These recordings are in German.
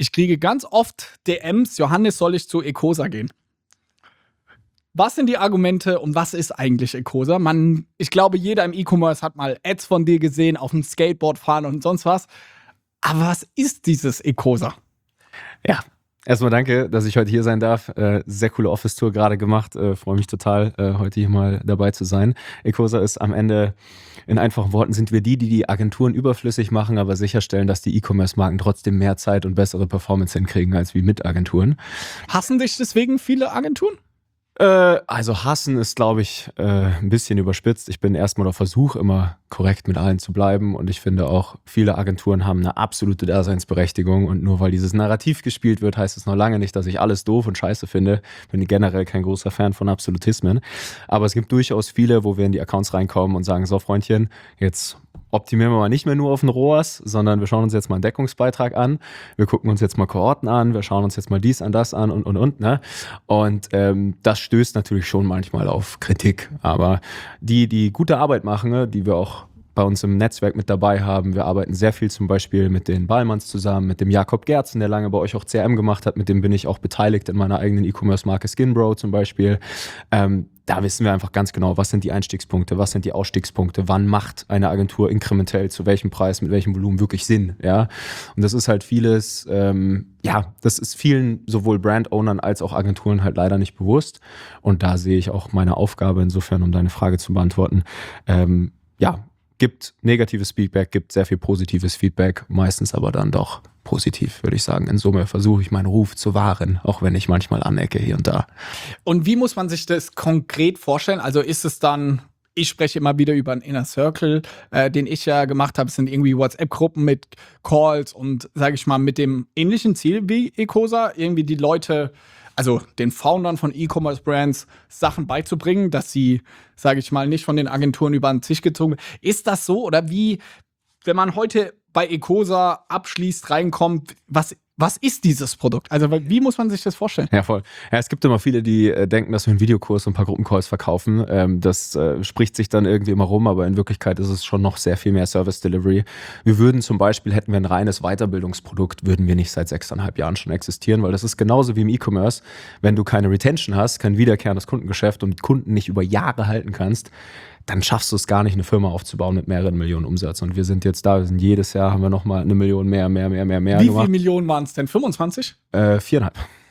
Ich kriege ganz oft DMs, Johannes, soll ich zu Ecosa gehen? Was sind die Argumente und was ist eigentlich Ecosa? Ich glaube, jeder im E-Commerce hat mal Ads von dir gesehen, auf dem Skateboard fahren und sonst was. Aber was ist dieses Ecosa? Ja, erstmal danke, dass ich heute hier sein darf. Sehr coole Office-Tour gerade gemacht. Freue mich total, heute hier mal dabei zu sein. Ecosa ist am Ende, in einfachen Worten, sind wir die Agenturen überflüssig machen, aber sicherstellen, dass die E-Commerce-Marken trotzdem mehr Zeit und bessere Performance hinkriegen als wie mit Agenturen. Hassen dich deswegen viele Agenturen? Also hassen ist, glaube ich, ein bisschen überspitzt. Ich bin erstmal auf Versuch, immer korrekt mit allen zu bleiben, und ich finde auch, viele Agenturen haben eine absolute Daseinsberechtigung, und nur weil dieses Narrativ gespielt wird, heißt es noch lange nicht, dass ich alles doof und scheiße finde. Bin generell kein großer Fan von Absolutismen, aber es gibt durchaus viele, wo wir in die Accounts reinkommen und sagen, so Freundchen, jetzt optimieren wir mal nicht mehr nur auf den ROAS, sondern wir schauen uns jetzt mal einen Deckungsbeitrag an, wir gucken uns jetzt mal Kohorten an, wir schauen uns jetzt mal dies an, das an und, ne? Und das stößt natürlich schon manchmal auf Kritik, aber die gute Arbeit machen, ne, die wir auch bei uns im Netzwerk mit dabei haben. Wir arbeiten sehr viel zum Beispiel mit den Ballmanns zusammen, mit dem Jakob Gerzen, der lange bei euch auch CRM gemacht hat, mit dem bin ich auch beteiligt in meiner eigenen E-Commerce-Marke Skinbro zum Beispiel. Da wissen wir einfach ganz genau, was sind die Einstiegspunkte, was sind die Ausstiegspunkte, wann macht eine Agentur inkrementell, zu welchem Preis, mit welchem Volumen wirklich Sinn, ja. Und das ist halt vieles, das ist vielen sowohl Brand-Ownern als auch Agenturen halt leider nicht bewusst. Und da sehe ich auch meine Aufgabe insofern, um deine Frage zu beantworten, gibt negatives Feedback, gibt sehr viel positives Feedback, meistens aber dann doch positiv, würde ich sagen. In Summe versuche ich meinen Ruf zu wahren, auch wenn ich manchmal anecke hier und da. Und wie muss man sich das konkret vorstellen? Also ist es dann, ich spreche immer wieder über einen Inner Circle, den ich ja gemacht habe, es sind irgendwie WhatsApp-Gruppen mit Calls und, sage ich mal, mit dem ähnlichen Ziel wie Ecosa, irgendwie die Leute, also den Foundern von E-Commerce-Brands, Sachen beizubringen, dass sie, sage ich mal, nicht von den Agenturen über den Tisch gezogen werden. Ist das so? Oder wie, wenn man heute bei Ecosa abschließt, reinkommt, was ist dieses Produkt? Also wie muss man sich das vorstellen? Ja, voll. Ja, es gibt immer viele, die denken, dass wir einen Videokurs und ein paar Gruppencalls verkaufen. Das spricht sich dann irgendwie immer rum, aber in Wirklichkeit ist es schon noch sehr viel mehr Service Delivery. Wir würden zum Beispiel, hätten wir ein reines Weiterbildungsprodukt, würden wir nicht seit 6,5 Jahren schon existieren, weil das ist genauso wie im E-Commerce. Wenn du keine Retention hast, kein wiederkehrendes Kundengeschäft und Kunden nicht über Jahre halten kannst, dann schaffst du es gar nicht, eine Firma aufzubauen mit mehreren Millionen Umsatz. Und wir sind jetzt da, jedes Jahr haben wir nochmal 1 Million mehr. Wie viele Millionen waren es denn? 25? 4,5.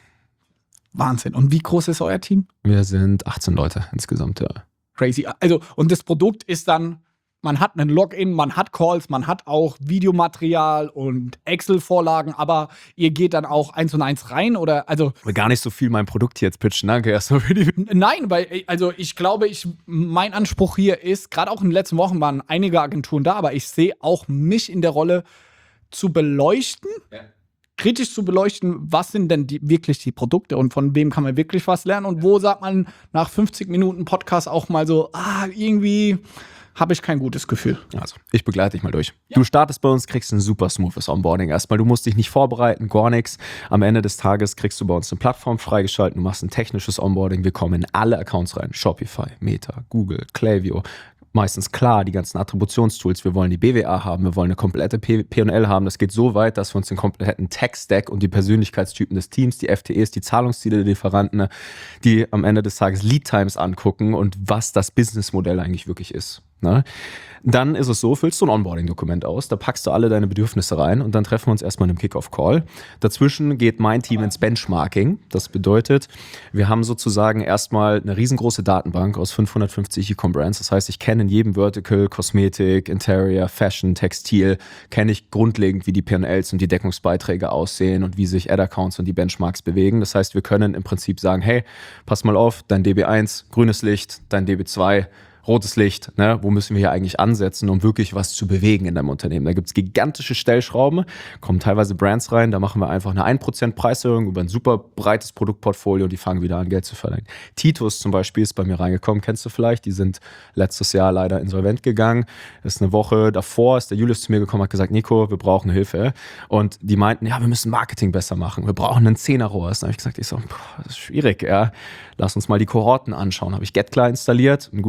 Wahnsinn. Und wie groß ist euer Team? Wir sind 18 Leute insgesamt, ja. Crazy. Also, und das Produkt ist dann, man hat einen Login, man hat Calls, man hat auch Videomaterial und Excel-Vorlagen, aber ihr geht dann auch 1&1 rein, oder? Also gar nicht so viel mein Produkt jetzt pitchen, danke erstmal für die. Nein, weil, also ich glaube, mein Anspruch hier ist, gerade auch in den letzten Wochen waren einige Agenturen da, aber ich sehe auch mich in der Rolle zu beleuchten, kritisch zu beleuchten, was sind denn wirklich die Produkte und von wem kann man wirklich was lernen und wo sagt man nach 50 Minuten Podcast auch mal so, irgendwie habe ich kein gutes Gefühl. Also, ich begleite dich mal durch. Ja. Du startest bei uns, kriegst ein super smoothes Onboarding erstmal. Du musst dich nicht vorbereiten, gar nichts. Am Ende des Tages kriegst du bei uns eine Plattform freigeschaltet, du machst ein technisches Onboarding. Wir kommen in alle Accounts rein. Shopify, Meta, Google, Klaviyo. Meistens klar, die ganzen Attributionstools. Wir wollen die BWA haben, wir wollen eine komplette P&L haben. Das geht so weit, dass wir uns den kompletten Tech-Stack und die Persönlichkeitstypen des Teams, die FTEs, die Zahlungsziele der Lieferanten, die am Ende des Tages Lead-Times angucken und was das Businessmodell eigentlich wirklich ist. Ne? Dann ist es so, füllst du ein Onboarding-Dokument aus, da packst du alle deine Bedürfnisse rein und dann treffen wir uns erstmal in einem Kick-Off-Call. Dazwischen geht mein Team ins Benchmarking. Das bedeutet, wir haben sozusagen erstmal eine riesengroße Datenbank aus 550 E-Com-Brands. Das heißt, ich kenne in jedem Vertical, Kosmetik, Interior, Fashion, Textil, kenne ich grundlegend, wie die P&Ls und die Deckungsbeiträge aussehen und wie sich Ad-Accounts und die Benchmarks bewegen. Das heißt, wir können im Prinzip sagen, hey, pass mal auf, dein DB1, grünes Licht, dein DB2, rotes Licht, ne? Wo müssen wir hier eigentlich ansetzen, um wirklich was zu bewegen in deinem Unternehmen? Da gibt es gigantische Stellschrauben, kommen teilweise Brands rein, da machen wir einfach eine 1% Preiserhöhung über ein super breites Produktportfolio und die fangen wieder an, Geld zu verlangen. Titus zum Beispiel ist bei mir reingekommen, kennst du vielleicht, die sind letztes Jahr leider insolvent gegangen. Das ist eine Woche davor, ist der Julius zu mir gekommen, hat gesagt, Nico, wir brauchen Hilfe. Und die meinten, ja, wir müssen Marketing besser machen, wir brauchen einen 10er-ROAS. Dann habe ich gesagt, das ist schwierig, ja. Lass uns mal die Kohorten anschauen. Habe ich GetKlar installiert, einen guten Deal mit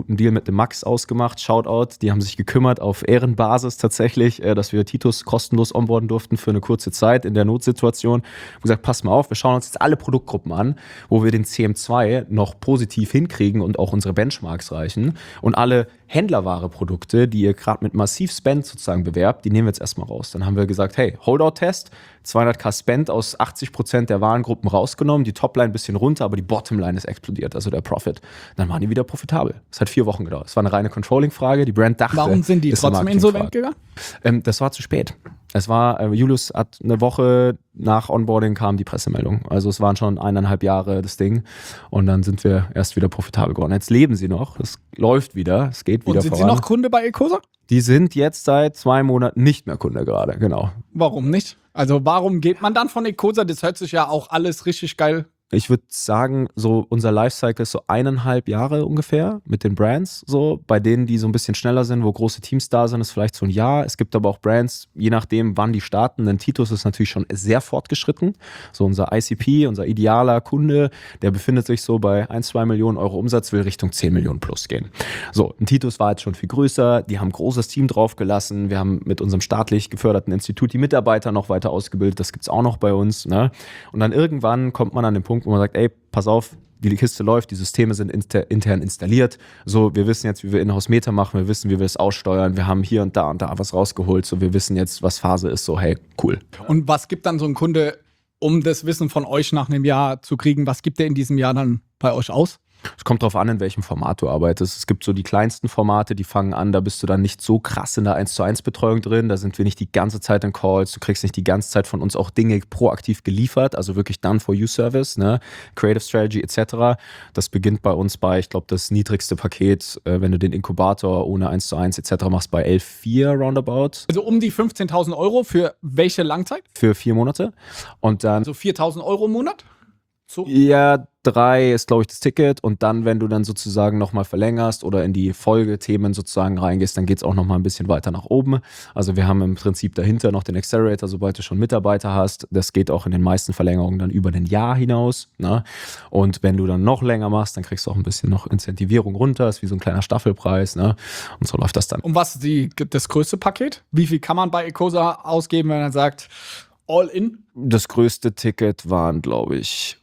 mit dem Max ausgemacht, Shoutout, die haben sich gekümmert auf Ehrenbasis tatsächlich, dass wir Titus kostenlos onboarden durften für eine kurze Zeit in der Notsituation. Ich habe gesagt, pass mal auf, wir schauen uns jetzt alle Produktgruppen an, wo wir den CM2 noch positiv hinkriegen und auch unsere Benchmarks reichen. Und alle Händlerware-Produkte, die ihr gerade mit massiv Spend sozusagen bewerbt, die nehmen wir jetzt erstmal raus. Dann haben wir gesagt, hey, Holdout-Test, 200k Spend aus 80% der Warengruppen rausgenommen, die Topline ein bisschen runter, aber die Bottomline ist explodiert, also der Profit. Dann waren die wieder profitabel. Es hat 4 Wochen gedauert. Es war eine reine Controlling-Frage. Die Brand dachte, warum sind die trotzdem insolvent gegangen? Das war zu spät. Es war, Julius hat eine Woche nach Onboarding kam die Pressemeldung. Also es waren schon 1,5 Jahre das Ding. Und dann sind wir erst wieder profitabel geworden. Jetzt leben sie noch. Es läuft wieder. Es geht wieder voran. Und sind sie noch Kunde bei Ecosa? Die sind jetzt seit 2 Monaten nicht mehr Kunde gerade, genau. Warum nicht? Also warum geht man dann von Ecosa? Das hört sich ja auch alles richtig geil. Ich würde sagen, so unser Lifecycle ist so 1,5 Jahre ungefähr mit den Brands. So bei denen, die so ein bisschen schneller sind, wo große Teams da sind, ist vielleicht so ein Jahr. Es gibt aber auch Brands, je nachdem, wann die starten. Denn Titus ist natürlich schon sehr fortgeschritten. So unser ICP, unser idealer Kunde, der befindet sich so bei 1-2 Millionen Euro Umsatz, will Richtung 10 Millionen plus gehen. So, ein Titus war jetzt schon viel größer. Die haben ein großes Team draufgelassen. Wir haben mit unserem staatlich geförderten Institut die Mitarbeiter noch weiter ausgebildet. Das gibt es auch noch bei uns. Ne? Und dann irgendwann kommt man an den Punkt, wo man sagt, ey, pass auf, die Kiste läuft, die Systeme sind intern installiert. So, wir wissen jetzt, wie wir Inhouse-Meter machen, wir wissen, wie wir es aussteuern, wir haben hier und da was rausgeholt, so, wir wissen jetzt, was Phase ist, so, hey, cool. Und was gibt dann so ein Kunde, um das Wissen von euch nach einem Jahr zu kriegen, was gibt der in diesem Jahr dann bei euch aus? Es kommt darauf an, in welchem Format du arbeitest. Es gibt so die kleinsten Formate, die fangen an, da bist du dann nicht so krass in der 1:1 Betreuung drin. Da sind wir nicht die ganze Zeit in Calls. Du kriegst nicht die ganze Zeit von uns auch Dinge proaktiv geliefert, also wirklich Done-for-You-Service, ne? Creative Strategy etc. Das beginnt bei uns bei, ich glaube, das niedrigste Paket, wenn du den Inkubator ohne 1:1 etc. machst, bei 11,4 roundabout. Also um die 15.000 Euro für welche Langzeit? Für 4 Monate. Und dann also 4.000 Euro im Monat? So? Ja, 3 ist, glaube ich, das Ticket. Und dann, wenn du dann sozusagen nochmal verlängerst oder in die Folgethemen sozusagen reingehst, dann geht es auch nochmal ein bisschen weiter nach oben. Also wir haben im Prinzip dahinter noch den Accelerator, sobald du schon Mitarbeiter hast. Das geht auch in den meisten Verlängerungen dann über ein Jahr hinaus. Ne? Und wenn du dann noch länger machst, dann kriegst du auch ein bisschen noch Incentivierung runter. Ist wie so ein kleiner Staffelpreis. Ne? Und so läuft das dann. Und was ist das größte Paket? Wie viel kann man bei Ecosa ausgeben, wenn man sagt, all in? Das größte Ticket waren, glaube ich,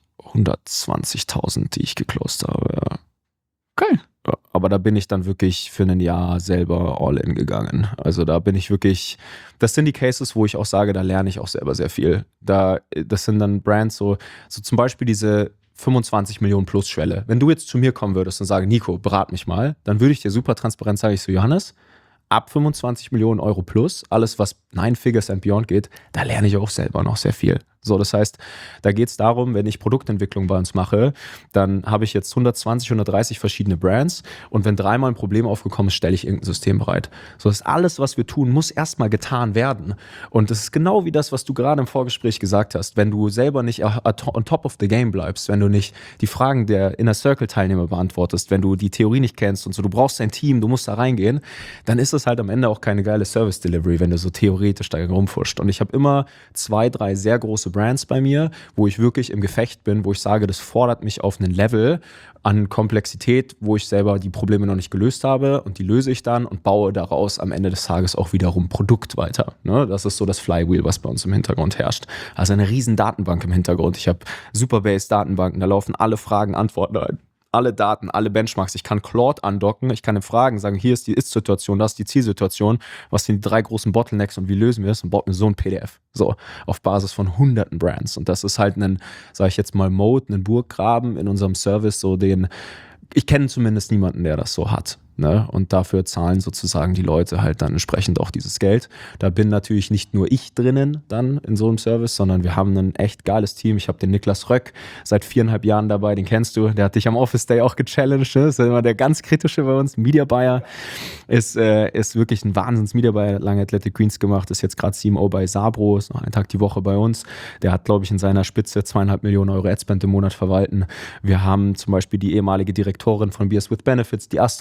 120.000, die ich geclosed habe. Ja. Geil. Ja, aber da bin ich dann wirklich für ein Jahr selber all in gegangen. Also da bin ich wirklich, das sind die Cases, wo ich auch sage, da lerne ich auch selber sehr viel. Das sind dann Brands, so zum Beispiel diese 25 Millionen plus Schwelle. Wenn du jetzt zu mir kommen würdest und sagen, Nico, berat mich mal, dann würde ich dir super transparent sagen, ich so, Johannes, ab 25 Millionen Euro plus, alles was 9 Figures and beyond geht, da lerne ich auch selber noch sehr viel. So, das heißt, da geht es darum, wenn ich Produktentwicklung bei uns mache, dann habe ich jetzt 120, 130 verschiedene Brands und wenn 3-mal ein Problem aufgekommen ist, stelle ich irgendein System bereit. So, das alles, was wir tun, muss erstmal getan werden. Und das ist genau wie das, was du gerade im Vorgespräch gesagt hast. Wenn du selber nicht on top of the game bleibst, wenn du nicht die Fragen der Inner Circle-Teilnehmer beantwortest, wenn du die Theorie nicht kennst und so, du brauchst ein Team, du musst da reingehen, dann ist es halt am Ende auch keine geile Service-Delivery, wenn du so theoretisch da rumfuscht. Und ich habe immer 2, 3 sehr große Brands bei mir, wo ich wirklich im Gefecht bin, wo ich sage, das fordert mich auf einen Level an Komplexität, wo ich selber die Probleme noch nicht gelöst habe und die löse ich dann und baue daraus am Ende des Tages auch wiederum Produkt weiter. Ne? Das ist so das Flywheel, was bei uns im Hintergrund herrscht. Also eine riesen Datenbank im Hintergrund. Ich habe Superbase-Datenbanken, da laufen alle Fragen, Antworten rein. Alle Daten, alle Benchmarks. Ich kann Claude andocken, ich kann ihm Fragen sagen, hier ist die Ist-Situation, das ist die Zielsituation, was sind die 3 großen Bottlenecks und wie lösen wir es und baut mir so ein PDF. So, auf Basis von hunderten Brands. Und das ist halt ein, sage ich jetzt mal, Mode, ein Burggraben in unserem Service, so den, ich kenne zumindest niemanden, der das so hat. Ne? Und dafür zahlen sozusagen die Leute halt dann entsprechend auch dieses Geld. Da bin natürlich nicht nur ich drinnen dann in so einem Service, sondern wir haben ein echt geiles Team. Ich habe den Niklas Röck seit 4,5 Jahren dabei, den kennst du, der hat dich am Office Day auch gechallenged. Ne? Das ist immer der ganz kritische bei uns, Media Buyer. Ist wirklich ein Wahnsinns-Media Buyer, lange Athletic Greens gemacht, ist jetzt gerade CMO bei Sabro, ist noch einen Tag die Woche bei uns. Der hat, glaube ich, in seiner Spitze 2,5 Millionen Euro Adspend im Monat verwalten. Wir haben zum Beispiel die ehemalige Direktorin von Beers with Benefits, die Astrid bei uns,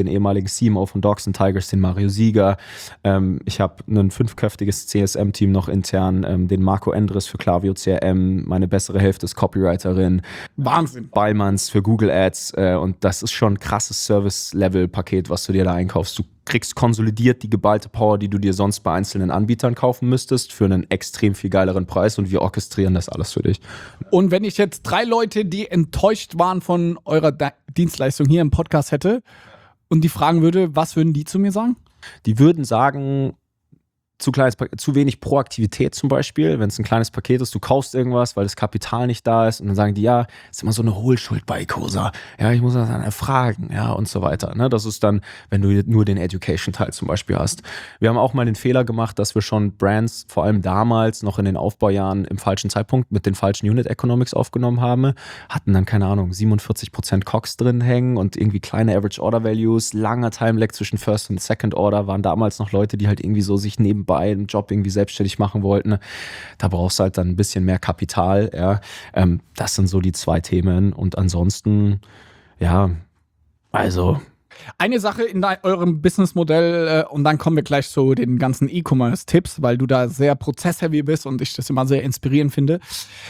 den ehemaligen CMO von Dogs and Tigers, den Mario Sieger. Ich habe ein 5-köpfiges CSM-Team noch intern, den Marco Endres für Klaviyo CRM, meine bessere Hälfte ist Copywriterin. Wahnsinn. Ballmanns für Google Ads und das ist schon ein krasses Service-Level-Paket, was du dir da einkaufst. Du kriegst konsolidiert die geballte Power, die du dir sonst bei einzelnen Anbietern kaufen müsstest, für einen extrem viel geileren Preis und wir orchestrieren das alles für dich. Und wenn ich jetzt 3 Leute, die enttäuscht waren von eurer Dienstleistung hier im Podcast hätte und die fragen würde, was würden die zu mir sagen? Die würden sagen, zu wenig Proaktivität zum Beispiel, wenn es ein kleines Paket ist, du kaufst irgendwas, weil das Kapital nicht da ist und dann sagen die, ja, ist immer so eine Hohlschuld bei Ecosa, ja, ich muss das dann erfragen, ja, und so weiter. Ne? Das ist dann, wenn du nur den Education-Teil zum Beispiel hast. Wir haben auch mal den Fehler gemacht, dass wir schon Brands, vor allem damals, noch in den Aufbaujahren im falschen Zeitpunkt mit den falschen Unit Economics aufgenommen haben, hatten dann, keine Ahnung, 47% COGS drin hängen und irgendwie kleine Average Order Values, langer Time-Lag zwischen First und Second Order, waren damals noch Leute, die halt irgendwie so sich nebenbei einen Job irgendwie selbstständig machen wollten. Da brauchst du halt dann ein bisschen mehr Kapital. Ja. Das sind so die 2 Themen. Und ansonsten, ja, also. Eine Sache in eurem Businessmodell und dann kommen wir gleich zu den ganzen E-Commerce-Tipps, weil du da sehr prozessheavy bist und ich das immer sehr inspirierend finde.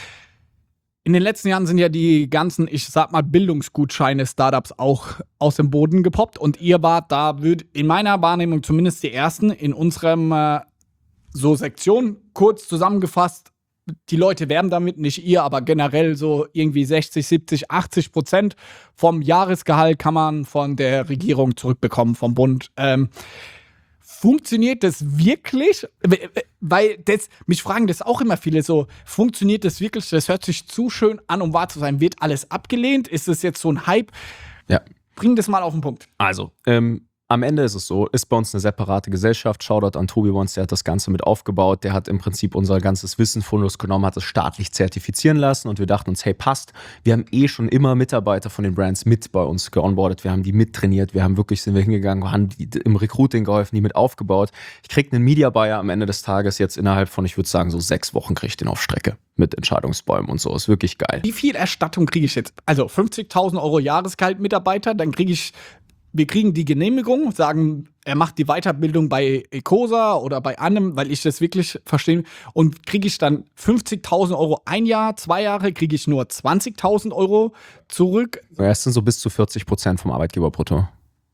In den letzten Jahren sind ja die ganzen, ich sag mal, Bildungsgutscheine, Startups auch aus dem Boden gepoppt und ihr wart da, in meiner Wahrnehmung zumindest die Ersten in unserem so Sektion, kurz zusammengefasst, die Leute werben damit, nicht ihr, aber generell so irgendwie 60, 70, 80% vom Jahresgehalt kann man von der Regierung zurückbekommen, vom Bund. Funktioniert das wirklich? Weil mich fragen das auch immer viele so, funktioniert das wirklich? Das hört sich zu schön an, um wahr zu sein. Wird alles abgelehnt? Ist das jetzt so ein Hype? Ja. Bring das mal auf den Punkt. Also, am Ende ist es so, ist bei uns eine separate Gesellschaft. Shoutout an Tobi Wons, der hat das Ganze mit aufgebaut. Der hat im Prinzip unser ganzes Wissenfundus genommen, hat es staatlich zertifizieren lassen und wir dachten uns, hey, passt. Wir haben schon immer Mitarbeiter von den Brands mit bei uns geonboardet. Wir haben die mittrainiert. Sind wir hingegangen, haben die im Recruiting geholfen, die mit aufgebaut. Ich kriege einen Media Buyer am Ende des Tages jetzt innerhalb von, ich würde sagen, so 6 Wochen kriege ich den auf Strecke mit Entscheidungsbäumen und so. Ist wirklich geil. Wie viel Erstattung kriege ich jetzt? Also 50.000 Euro Jahresgehalt Mitarbeiter, dann wir kriegen die Genehmigung, sagen, er macht die Weiterbildung bei Ecosa oder bei einem, weil ich das wirklich verstehe. Und kriege ich dann 50.000 Euro ein Jahr, 2 Jahre, kriege ich nur 20.000 Euro zurück. Ja, es sind so bis zu 40% vom Arbeitgeberbrutto.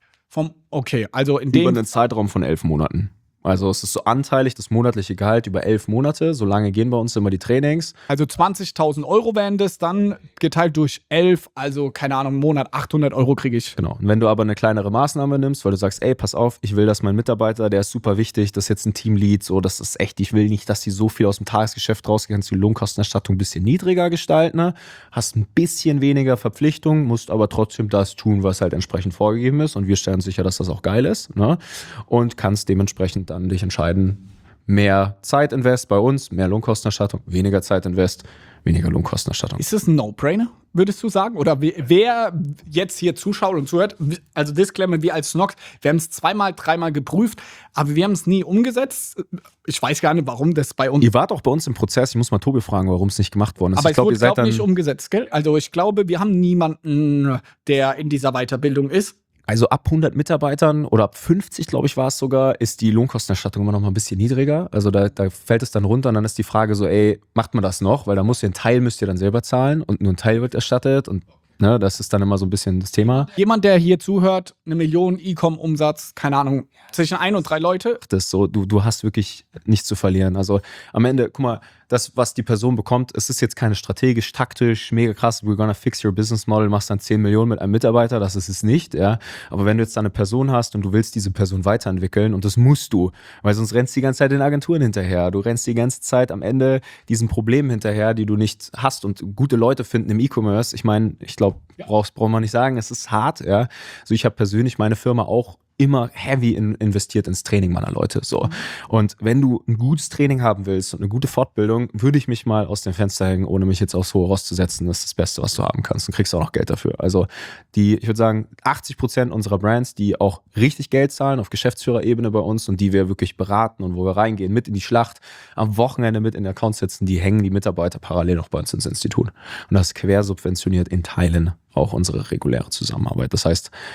Okay, also in dem... Über einen Zeitraum von 11 Monaten. Also es ist so anteilig das monatliche Gehalt über 11 Monate. So lange gehen bei uns immer die Trainings. Also 20.000 Euro wären das dann geteilt durch 11, also keine Ahnung, im Monat 800 Euro kriege ich. Genau. Und wenn du aber eine kleinere Maßnahme nimmst, weil du sagst, ey, pass auf, ich will, dass mein Mitarbeiter, der ist super wichtig, das ist jetzt ein Teamlead, so, das ist echt, ich will nicht, dass die so viel aus dem Tagesgeschäft rausgehen, kannst du die Lohnkostenerstattung ein bisschen niedriger gestalten, ne? Hast ein bisschen weniger Verpflichtung, musst aber trotzdem das tun, was halt entsprechend vorgegeben ist und wir stellen sicher, dass das auch geil ist, ne? Und kannst dementsprechend dann dich entscheiden, mehr Zeitinvest bei uns, mehr Lohnkostenerstattung, weniger Zeitinvest, weniger Lohnkostenerstattung. Ist das ein No-Brainer, würdest du sagen? Oder wer jetzt hier zuschaut und zuhört, also Disclaimer, wir als Snox, wir haben es 2-mal, 3-mal geprüft, aber wir haben es nie umgesetzt. Ich weiß gar nicht, warum das bei uns... Ihr wart auch bei uns im Prozess, ich muss mal Tobi fragen, warum es nicht gemacht worden ist. Aber ich glaube, es wurde nicht umgesetzt, gell? Also ich glaube, wir haben niemanden, der in dieser Weiterbildung ist. Also ab 100 Mitarbeitern oder ab 50, glaube ich, war es sogar, ist die Lohnkostenerstattung immer noch mal ein bisschen niedriger. Also da fällt es dann runter und dann ist die Frage so, ey, macht man das noch? Weil da müsst ihr dann selber zahlen und nur ein Teil wird erstattet und ne, das ist dann immer so ein bisschen das Thema. Jemand, der hier zuhört, 1 Million E-Com-Umsatz, keine Ahnung, zwischen 1 und 3 Leute. Das ist so, du hast wirklich nichts zu verlieren. Also am Ende, guck mal, das, was die Person bekommt, es ist jetzt keine strategisch, taktisch, mega krass, we're gonna fix your business model, machst dann 10 Millionen mit einem Mitarbeiter, das ist es nicht, ja. Aber wenn du jetzt da eine Person hast und du willst diese Person weiterentwickeln und das musst du, weil sonst rennst du die ganze Zeit den Agenturen hinterher, du rennst die ganze Zeit am Ende diesen Problemen hinterher, die du nicht hast und gute Leute finden im E-Commerce, ich meine, ich glaube, braucht man nicht sagen, es ist hart, ja. Also ich habe persönlich meine Firma auch immer heavy investiert ins Training meiner Leute. So. Und wenn du ein gutes Training haben willst und eine gute Fortbildung, würde ich mich mal aus dem Fenster hängen, ohne mich jetzt aufs hohe Ross zu setzen. Das ist das Beste, was du haben kannst. Und kriegst auch noch Geld dafür. Also ich würde sagen, 80% unserer Brands, die auch richtig Geld zahlen auf Geschäftsführerebene bei uns und die wir wirklich beraten und wo wir reingehen, mit in die Schlacht, am Wochenende mit in der Account sitzen, die hängen die Mitarbeiter parallel noch bei uns ins Institut. Und das quersubventioniert in Teilen auch unsere reguläre Zusammenarbeit. Das heißt,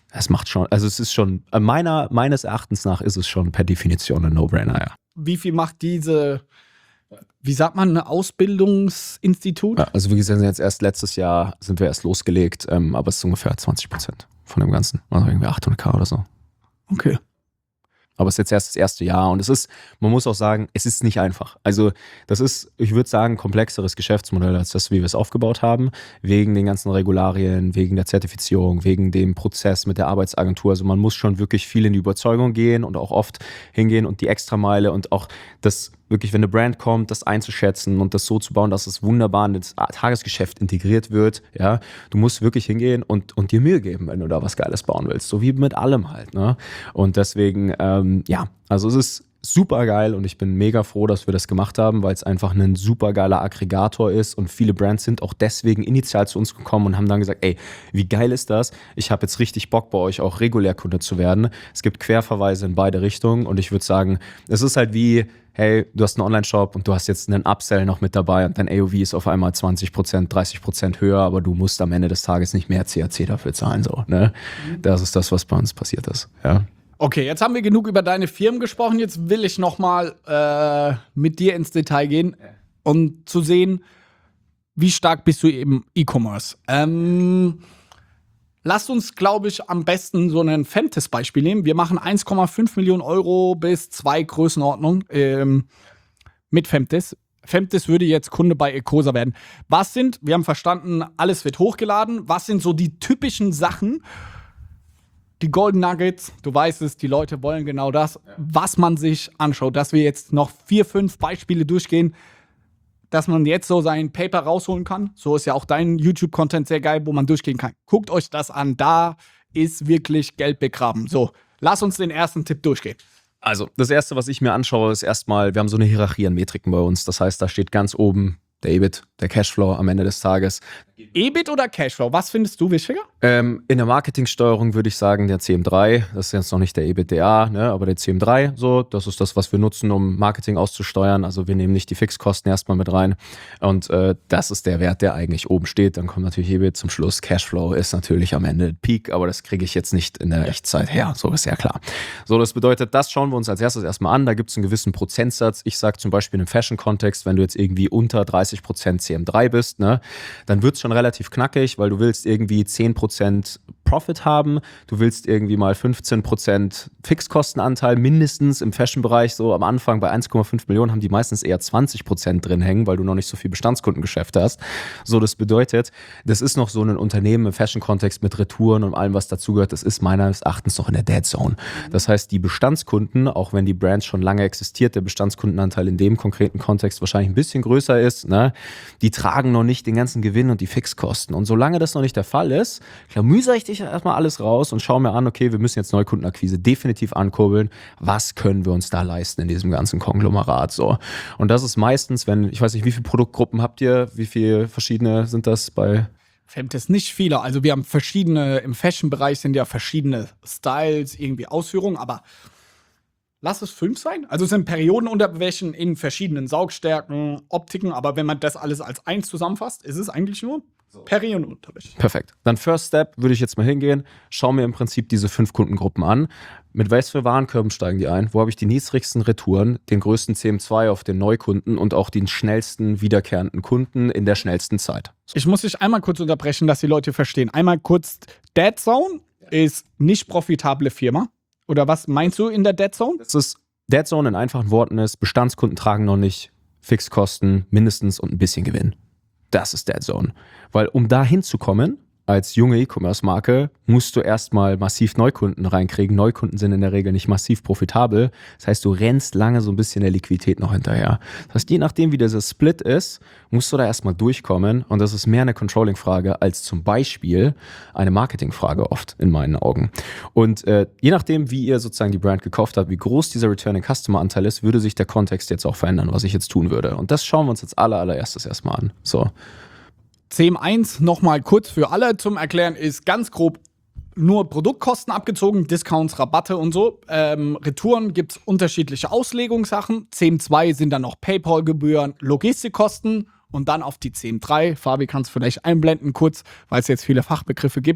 Es macht schon, also es ist schon, meines Erachtens nach ist es schon per Definition ein No-Brainer, ja. Wie viel macht diese, wie sagt man, ein Ausbildungsinstitut? Ja, also wie gesagt, jetzt erst letztes Jahr sind wir erst losgelegt, aber es ist ungefähr 20% von dem Ganzen. Also irgendwie 800.000 oder so. Okay. Aber es ist jetzt erst das erste Jahr und man muss auch sagen, es ist nicht einfach. Also das ist, ich würde sagen, ein komplexeres Geschäftsmodell als das, wie wir es aufgebaut haben, wegen den ganzen Regularien, wegen der Zertifizierung, wegen dem Prozess mit der Arbeitsagentur. Also man muss schon wirklich viel in die Überzeugung gehen und auch oft hingehen und die Extrameile und auch das wirklich, wenn eine Brand kommt, das einzuschätzen und das so zu bauen, dass es wunderbar in das Tagesgeschäft integriert wird. Ja, du musst wirklich hingehen und dir Mühe geben, wenn du da was Geiles bauen willst. So wie mit allem halt. Ne? Und deswegen, also es ist super geil und ich bin mega froh, dass wir das gemacht haben, weil es einfach ein super geiler Aggregator ist und viele Brands sind auch deswegen initial zu uns gekommen und haben dann gesagt, ey, wie geil ist das? Ich habe jetzt richtig Bock bei euch auch regulär Kunde zu werden. Es gibt Querverweise in beide Richtungen und ich würde sagen, es ist halt wie, hey, du hast einen Online-Shop und du hast jetzt einen Upsell noch mit dabei und dein AOV ist auf einmal 20%, 30% höher, aber du musst am Ende des Tages nicht mehr CAC dafür zahlen. So, ne? Das ist das, was bei uns passiert ist. Ja. Okay, jetzt haben wir genug über deine Firmen gesprochen. Jetzt will ich noch mal mit dir ins Detail gehen und zu sehen, wie stark bist du im E-Commerce. Lasst uns, glaube ich, am besten so ein Femtest-Beispiel nehmen. Wir machen 1,5 Millionen Euro bis 2 Größenordnungen mit Femtest. Femtest würde jetzt Kunde bei Ecosa werden. Wir haben verstanden, alles wird hochgeladen. Was sind so die typischen Sachen, die Golden Nuggets, du weißt es, die Leute wollen genau das, was man sich anschaut, dass wir jetzt noch 4, 5 Beispiele durchgehen, dass man jetzt so sein Paper rausholen kann. So ist ja auch dein YouTube-Content sehr geil, wo man durchgehen kann. Guckt euch das an, da ist wirklich Geld begraben. So, lass uns den ersten Tipp durchgehen. Also, das Erste, was ich mir anschaue, ist erstmal, wir haben so eine Hierarchie an Metriken bei uns. Das heißt, da steht ganz oben der EBIT, der Cashflow am Ende des Tages. EBIT oder Cashflow? Was findest du wichtiger? In der Marketingsteuerung würde ich sagen, der CM3, das ist jetzt noch nicht der EBITDA, ne, aber der CM3, so, das ist das, was wir nutzen, um Marketing auszusteuern. Also wir nehmen nicht die Fixkosten erstmal mit rein und das ist der Wert, der eigentlich oben steht. Dann kommt natürlich EBIT zum Schluss. Cashflow ist natürlich am Ende Peak, aber das kriege ich jetzt nicht in der Echtzeit her, so ist ja klar. So, das bedeutet, das schauen wir uns als erstes erstmal an. Da gibt es einen gewissen Prozentsatz. Ich sage zum Beispiel im Fashion-Kontext, wenn du jetzt irgendwie unter 30% CM3 bist, ne, dann wird es schon relativ knackig, weil du willst irgendwie 10% Profit haben, du willst irgendwie mal 15% Fixkostenanteil mindestens im Fashion-Bereich, so am Anfang bei 1,5 Millionen haben die meistens eher 20% drin hängen, weil du noch nicht so viel Bestandskundengeschäft hast. So, das bedeutet, das ist noch so ein Unternehmen im Fashion-Kontext mit Retouren und allem, was dazugehört, das ist meines Erachtens noch in der Dead Zone. Das heißt, die Bestandskunden, auch wenn die Brand schon lange existiert, der Bestandskundenanteil in dem konkreten Kontext wahrscheinlich ein bisschen größer ist, ne, die tragen noch nicht den ganzen Gewinn und die Fixkosten. Und solange das noch nicht der Fall ist, klamüser ich dich erstmal alles raus und schaue mir an, okay, wir müssen jetzt Neukundenakquise definitiv ankurbeln. Was können wir uns da leisten in diesem ganzen Konglomerat? So. Und das ist meistens, ich weiß nicht, wie viele Produktgruppen habt ihr? Wie viele verschiedene sind das bei? Femtest nicht viele. Also wir haben verschiedene, im Fashion-Bereich sind ja verschiedene Styles, irgendwie Ausführungen, aber lass es 5 sein. Also es sind Periodenunterwäschen in verschiedenen Saugstärken, Optiken, aber wenn man das alles als eins zusammenfasst, ist es eigentlich nur Periodenunterwäsche. Perfekt. Dann First Step würde ich jetzt mal hingehen, schau mir im Prinzip diese 5 Kundengruppen an. Mit was für Warenkörben steigen die ein? Wo habe ich die niedrigsten Retouren, den größten CM2 auf den Neukunden und auch den schnellsten wiederkehrenden Kunden in der schnellsten Zeit? Ich muss dich einmal kurz unterbrechen, dass die Leute verstehen. Einmal kurz, Dead Zone ist nicht profitable Firma. Oder was meinst du in der Dead Zone? Das ist Dead Zone in einfachen Worten ist, Bestandskunden tragen noch nicht Fixkosten mindestens und ein bisschen Gewinn. Das ist Dead Zone. Weil um da hinzukommen, als junge E-Commerce-Marke, musst du erstmal massiv Neukunden reinkriegen. Neukunden sind in der Regel nicht massiv profitabel. Das heißt, du rennst lange so ein bisschen der Liquidität noch hinterher. Das heißt, je nachdem, wie dieser Split ist, musst du da erstmal durchkommen. Und das ist mehr eine Controlling-Frage als zum Beispiel eine Marketing-Frage oft in meinen Augen. Und je nachdem, wie ihr sozusagen die Brand gekauft habt, wie groß dieser Returning-Customer-Anteil ist, würde sich der Kontext jetzt auch verändern, was ich jetzt tun würde. Und das schauen wir uns jetzt allererstes erstmal an. So. CM1 nochmal kurz für alle zum Erklären, ist ganz grob nur Produktkosten abgezogen, Discounts, Rabatte und so. Retouren gibt es unterschiedliche Auslegungssachen. CM2 sind dann noch PayPal-Gebühren, Logistikkosten und dann auf die CM3. Fabi kann es vielleicht einblenden kurz, weil es jetzt viele Fachbegriffe gibt.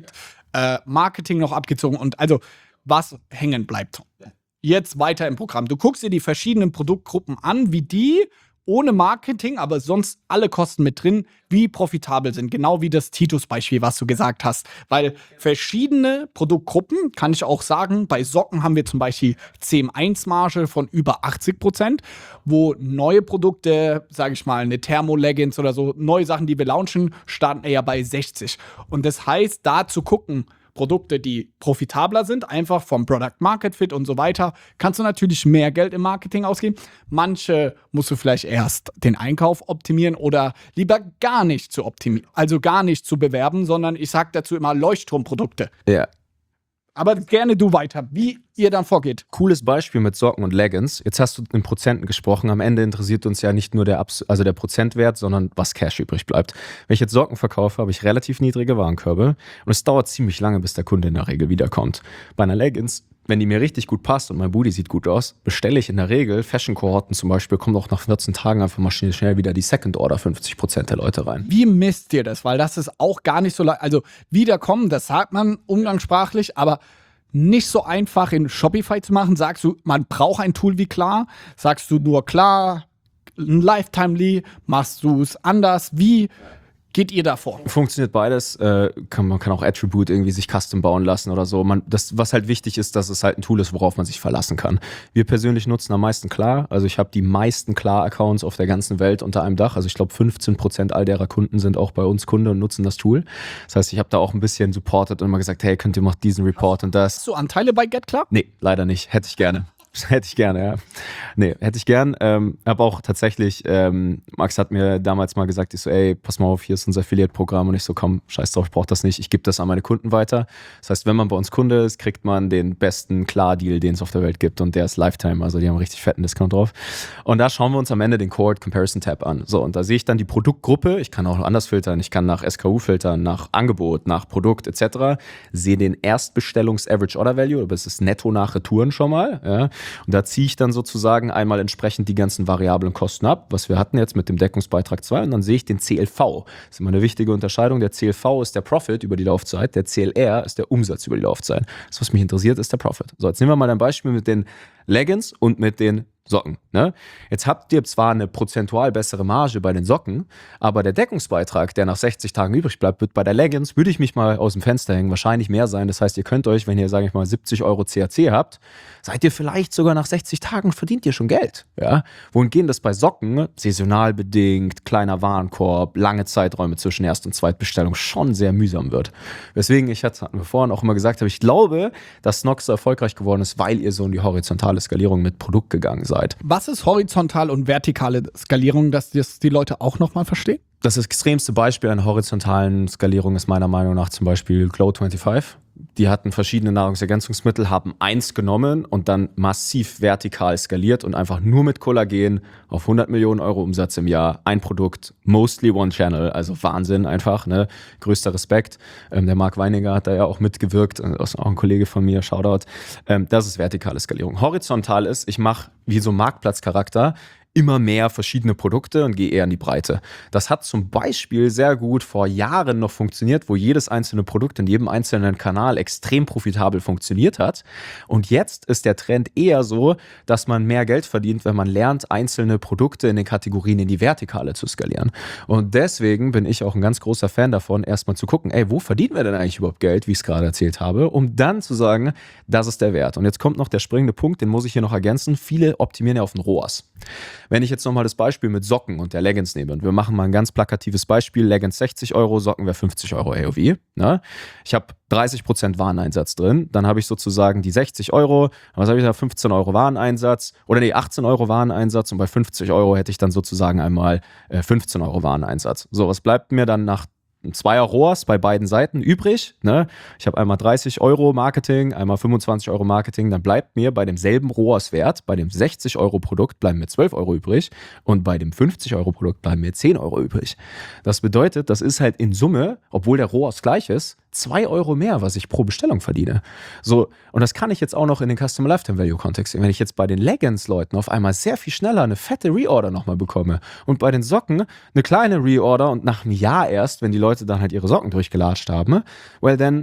Marketing noch abgezogen und also was hängen bleibt. Jetzt weiter im Programm. Du guckst dir die verschiedenen Produktgruppen an, wie die ohne Marketing, aber sonst alle Kosten mit drin, wie profitabel sind. Genau wie das Titus-Beispiel, was du gesagt hast. Weil verschiedene Produktgruppen, kann ich auch sagen, bei Socken haben wir zum Beispiel CM1-Marge von über 80%, wo neue Produkte, sage ich mal, eine Thermo-Leggings oder so, neue Sachen, die wir launchen, starten eher bei 60. Und das heißt, da zu gucken, Produkte, die profitabler sind, einfach vom Product Market Fit und so weiter, kannst du natürlich mehr Geld im Marketing ausgeben. Manche musst du vielleicht erst den Einkauf optimieren oder lieber gar nicht zu optimieren, also gar nicht zu bewerben, sondern ich sage dazu immer Leuchtturmprodukte. Ja. Aber gerne du weiter, wie ihr dann vorgeht. Cooles Beispiel mit Socken und Leggings. Jetzt hast du in Prozenten gesprochen. Am Ende interessiert uns ja nicht nur der Prozentwert, sondern was Cash übrig bleibt. Wenn ich jetzt Socken verkaufe, habe ich relativ niedrige Warenkörbe und es dauert ziemlich lange, bis der Kunde in der Regel wiederkommt. Bei einer Leggings, wenn die mir richtig gut passt und mein Booty sieht gut aus, bestelle ich in der Regel, Fashion-Kohorten zum Beispiel, kommt auch nach 14 Tagen einfach mal schnell wieder die Second Order 50% der Leute rein. Wie misst ihr das? Weil das ist auch gar nicht so leicht. Also wiederkommen, das sagt man umgangssprachlich, aber nicht so einfach in Shopify zu machen. Sagst du, man braucht ein Tool wie Klar? Sagst du nur Klar, ein Lifetime-Lee? Machst du es anders? Wie geht ihr da vor? Funktioniert beides. Man kann auch Attribute irgendwie sich custom bauen lassen oder so. Was halt wichtig ist, dass es halt ein Tool ist, worauf man sich verlassen kann. Wir persönlich nutzen am meisten Klar. Also ich habe die meisten Klar-Accounts auf der ganzen Welt unter einem Dach. Also ich glaube 15% all derer Kunden sind auch bei uns Kunde und nutzen das Tool. Das heißt, ich habe da auch ein bisschen supported und immer gesagt, hey, könnt ihr mal diesen Report und das. Hast du Anteile bei GetKlar? Nee, leider nicht. Hätte ich gerne. Hätte ich gerne, ja. Nee, hätte ich gern. Aber auch tatsächlich, Max hat mir damals mal gesagt, ich so, ey, pass mal auf, hier ist unser Affiliate-Programm. Und ich so, komm, scheiß drauf, ich brauch das nicht. Ich gebe das an meine Kunden weiter. Das heißt, wenn man bei uns Kunde ist, kriegt man den besten Klar-Deal, den es auf der Welt gibt. Und der ist Lifetime, also die haben einen richtig fetten Discount drauf. Und da schauen wir uns am Ende den Cohort Comparison Tab an. So, und da sehe ich dann die Produktgruppe. Ich kann auch anders filtern. Ich kann nach SKU filtern, nach Angebot, nach Produkt etc. Sehe den Erstbestellungs-Average Order Value, das ist netto nach Retouren schon mal, ja. Und da ziehe ich dann sozusagen einmal entsprechend die ganzen variablen Kosten ab, was wir hatten jetzt mit dem Deckungsbeitrag 2, und dann sehe ich den CLV. Das ist immer eine wichtige Unterscheidung. Der CLV ist der Profit über die Laufzeit, der CLR ist der Umsatz über die Laufzeit. Das, was mich interessiert, ist der Profit. So, jetzt nehmen wir mal ein Beispiel mit den Leggings und mit den Socken. Ne? Jetzt habt ihr zwar eine prozentual bessere Marge bei den Socken, aber der Deckungsbeitrag, der nach 60 Tagen übrig bleibt, wird bei der Leggings, würde ich mich mal aus dem Fenster hängen, wahrscheinlich mehr sein. Das heißt, ihr könnt euch, wenn ihr, sage ich mal, 70 Euro CAC habt, seid ihr vielleicht sogar nach 60 Tagen, verdient ihr schon Geld. Ja? Wohingegen das bei Socken, saisonal bedingt, kleiner Warenkorb, lange Zeiträume zwischen Erst- und Zweitbestellung schon sehr mühsam wird. Weswegen hatten wir vorhin auch immer gesagt, ich glaube, dass Snox so erfolgreich geworden ist, weil ihr so in die horizontale Skalierung mit Produkt gegangen seid. Was ist horizontal und vertikale Skalierung, dass das die Leute auch nochmal verstehen? Das extremste Beispiel einer horizontalen Skalierung ist meiner Meinung nach zum Beispiel Glow25. Die hatten verschiedene Nahrungsergänzungsmittel, haben eins genommen und dann massiv vertikal skaliert und einfach nur mit Kollagen auf 100 Millionen Euro Umsatz im Jahr, ein Produkt, mostly one channel, also Wahnsinn einfach, ne? Größter Respekt. Der Marc Weininger hat da ja auch mitgewirkt, ist auch ein Kollege von mir, Shoutout. Das ist vertikale Skalierung. Horizontal ist, ich mache wie so Marktplatzcharakter immer mehr verschiedene Produkte und gehe eher in die Breite. Das hat zum Beispiel sehr gut vor Jahren noch funktioniert, wo jedes einzelne Produkt in jedem einzelnen Kanal extrem profitabel funktioniert hat. Und jetzt ist der Trend eher so, dass man mehr Geld verdient, wenn man lernt, einzelne Produkte in den Kategorien in die Vertikale zu skalieren. Und deswegen bin ich auch ein ganz großer Fan davon, erstmal zu gucken, ey, wo verdienen wir denn eigentlich überhaupt Geld, wie ich es gerade erzählt habe, um dann zu sagen, das ist der Wert. Und jetzt kommt noch der springende Punkt, den muss ich hier noch ergänzen. Viele optimieren ja auf den ROAS. Wenn ich jetzt nochmal das Beispiel mit Socken und der Leggings nehme und wir machen mal ein ganz plakatives Beispiel, Leggings 60 Euro, Socken wäre 50 Euro AOV. Ne? Ich habe 30% Wareneinsatz drin, dann habe ich sozusagen die 60 Euro, was habe ich da, 15 Euro Wareneinsatz, oder nee, 18 Euro Wareneinsatz und bei 50 Euro hätte ich dann sozusagen einmal 15 Euro Wareneinsatz. So, was bleibt mir dann nach 2er ROAS bei beiden Seiten übrig? Ne? Ich habe einmal 30 Euro Marketing, einmal 25 Euro Marketing, dann bleibt mir bei demselben ROAS-Wert, bei dem 60 Euro Produkt bleiben mir 12 Euro übrig und bei dem 50 Euro Produkt bleiben mir 10 Euro übrig. Das bedeutet, das ist halt in Summe, obwohl der ROAS gleich ist, 2 Euro mehr, was ich pro Bestellung verdiene. So, und das kann ich jetzt auch noch in den Customer Lifetime Value Kontext sehen. Wenn ich jetzt bei den Leggings-Leuten auf einmal sehr viel schneller eine fette Reorder nochmal bekomme und bei den Socken eine kleine Reorder und nach einem Jahr erst, wenn die Leute dann halt ihre Socken durchgelatscht haben, well then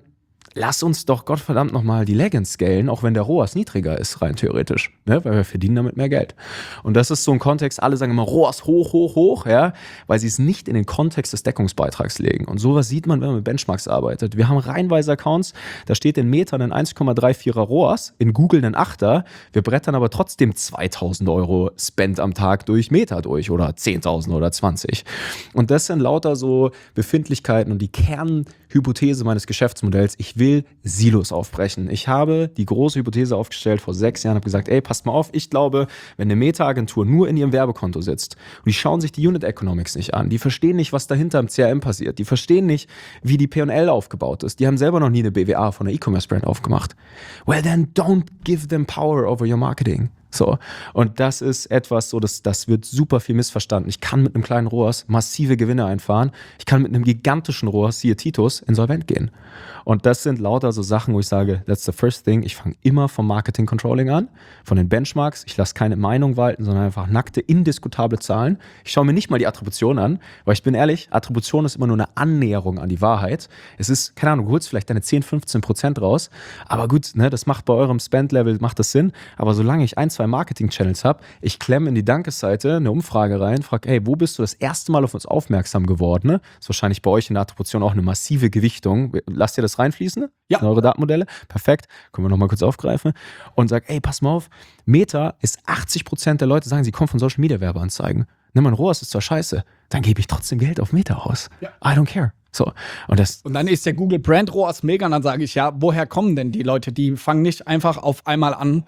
lass uns doch Gottverdammt nochmal die Leggings scalen, auch wenn der ROAS niedriger ist, rein theoretisch. Ne? Weil wir verdienen damit mehr Geld. Und das ist so ein Kontext, alle sagen immer ROAS hoch, hoch, hoch, ja, weil sie es nicht in den Kontext des Deckungsbeitrags legen. Und sowas sieht man, wenn man mit Benchmarks arbeitet. Wir haben reihenweise Accounts, da steht in Meta ein 1,34er ROAS, in Google ein 8er, wir brettern aber trotzdem 2.000 Euro Spend am Tag durch Meta durch oder 10.000 oder 20. Und das sind lauter so Befindlichkeiten und die Kernhypothese meines Geschäftsmodells, ich will Silos aufbrechen. Ich habe die große Hypothese aufgestellt vor 6 Jahren, habe gesagt, ey, passt mal auf, ich glaube, wenn eine Meta-Agentur nur in ihrem Werbekonto sitzt und die schauen sich die Unit Economics nicht an, die verstehen nicht, was dahinter im CRM passiert, die verstehen nicht, wie die P&L aufgebaut ist, die haben selber noch nie eine BWA von einer E-Commerce-Brand aufgemacht. Well, then don't give them power over your marketing. So, und das ist etwas, so das wird super viel missverstanden. Ich kann mit einem kleinen ROAS massive Gewinne einfahren. Ich kann mit einem gigantischen ROAS, siehe Titus, insolvent gehen. Und das sind lauter so Sachen, wo ich sage, that's the first thing. Ich fange immer vom Marketing Controlling an, von den Benchmarks. Ich lasse keine Meinung walten, sondern einfach nackte, indiskutable Zahlen. Ich schaue mir nicht mal die Attribution an, weil ich bin ehrlich, Attribution ist immer nur eine Annäherung an die Wahrheit. Es ist, keine Ahnung, du holst vielleicht deine 10-15% raus, aber gut, ne, das macht bei eurem Spend-Level, macht das Sinn. Aber solange ich 1-2 Marketing-Channels habe, ich klemme in die Dankesseite eine Umfrage rein, frage, hey, wo bist du das erste Mal auf uns aufmerksam geworden? Ne? Ist wahrscheinlich bei euch in der Attribution auch eine massive Gewichtung. Lasst ihr das reinfließen? Ja. In eure Datenmodelle? Perfekt. Können wir nochmal kurz aufgreifen. Und sag, ey, pass mal auf, Meta ist 80% der Leute sagen, sie kommen von Social Media Werbeanzeigen. Ne, mein ROAS ist zwar scheiße, dann gebe ich trotzdem Geld auf Meta aus. Ja. I don't care. So. Und dann ist der Google Brand ROAS mega und dann sage ich, ja, woher kommen denn die Leute? Die fangen nicht einfach auf einmal an.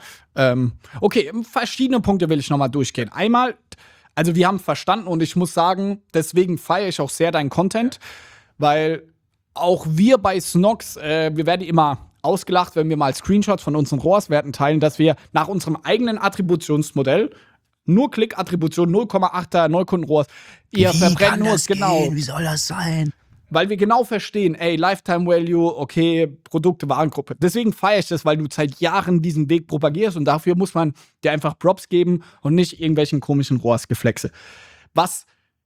Okay, verschiedene Punkte will ich nochmal durchgehen. Einmal, also wir haben verstanden und ich muss sagen, deswegen feiere ich auch sehr deinen Content, weil auch wir bei Snox, wir werden immer ausgelacht, wenn wir mal Screenshots von unseren ROAS-Werten teilen, dass wir nach unserem eigenen Attributionsmodell nur Klick-Attribution, 0,8er Neukunden-ROAS, ihr verbrennt nur, genau. Wie soll das sein? Weil wir genau verstehen, ey, Lifetime Value, okay, Produkte, Warengruppe. Deswegen feiere ich das, weil du seit Jahren diesen Weg propagierst und dafür muss man dir einfach Props geben und nicht irgendwelchen komischen ROAS-Geflexe. Was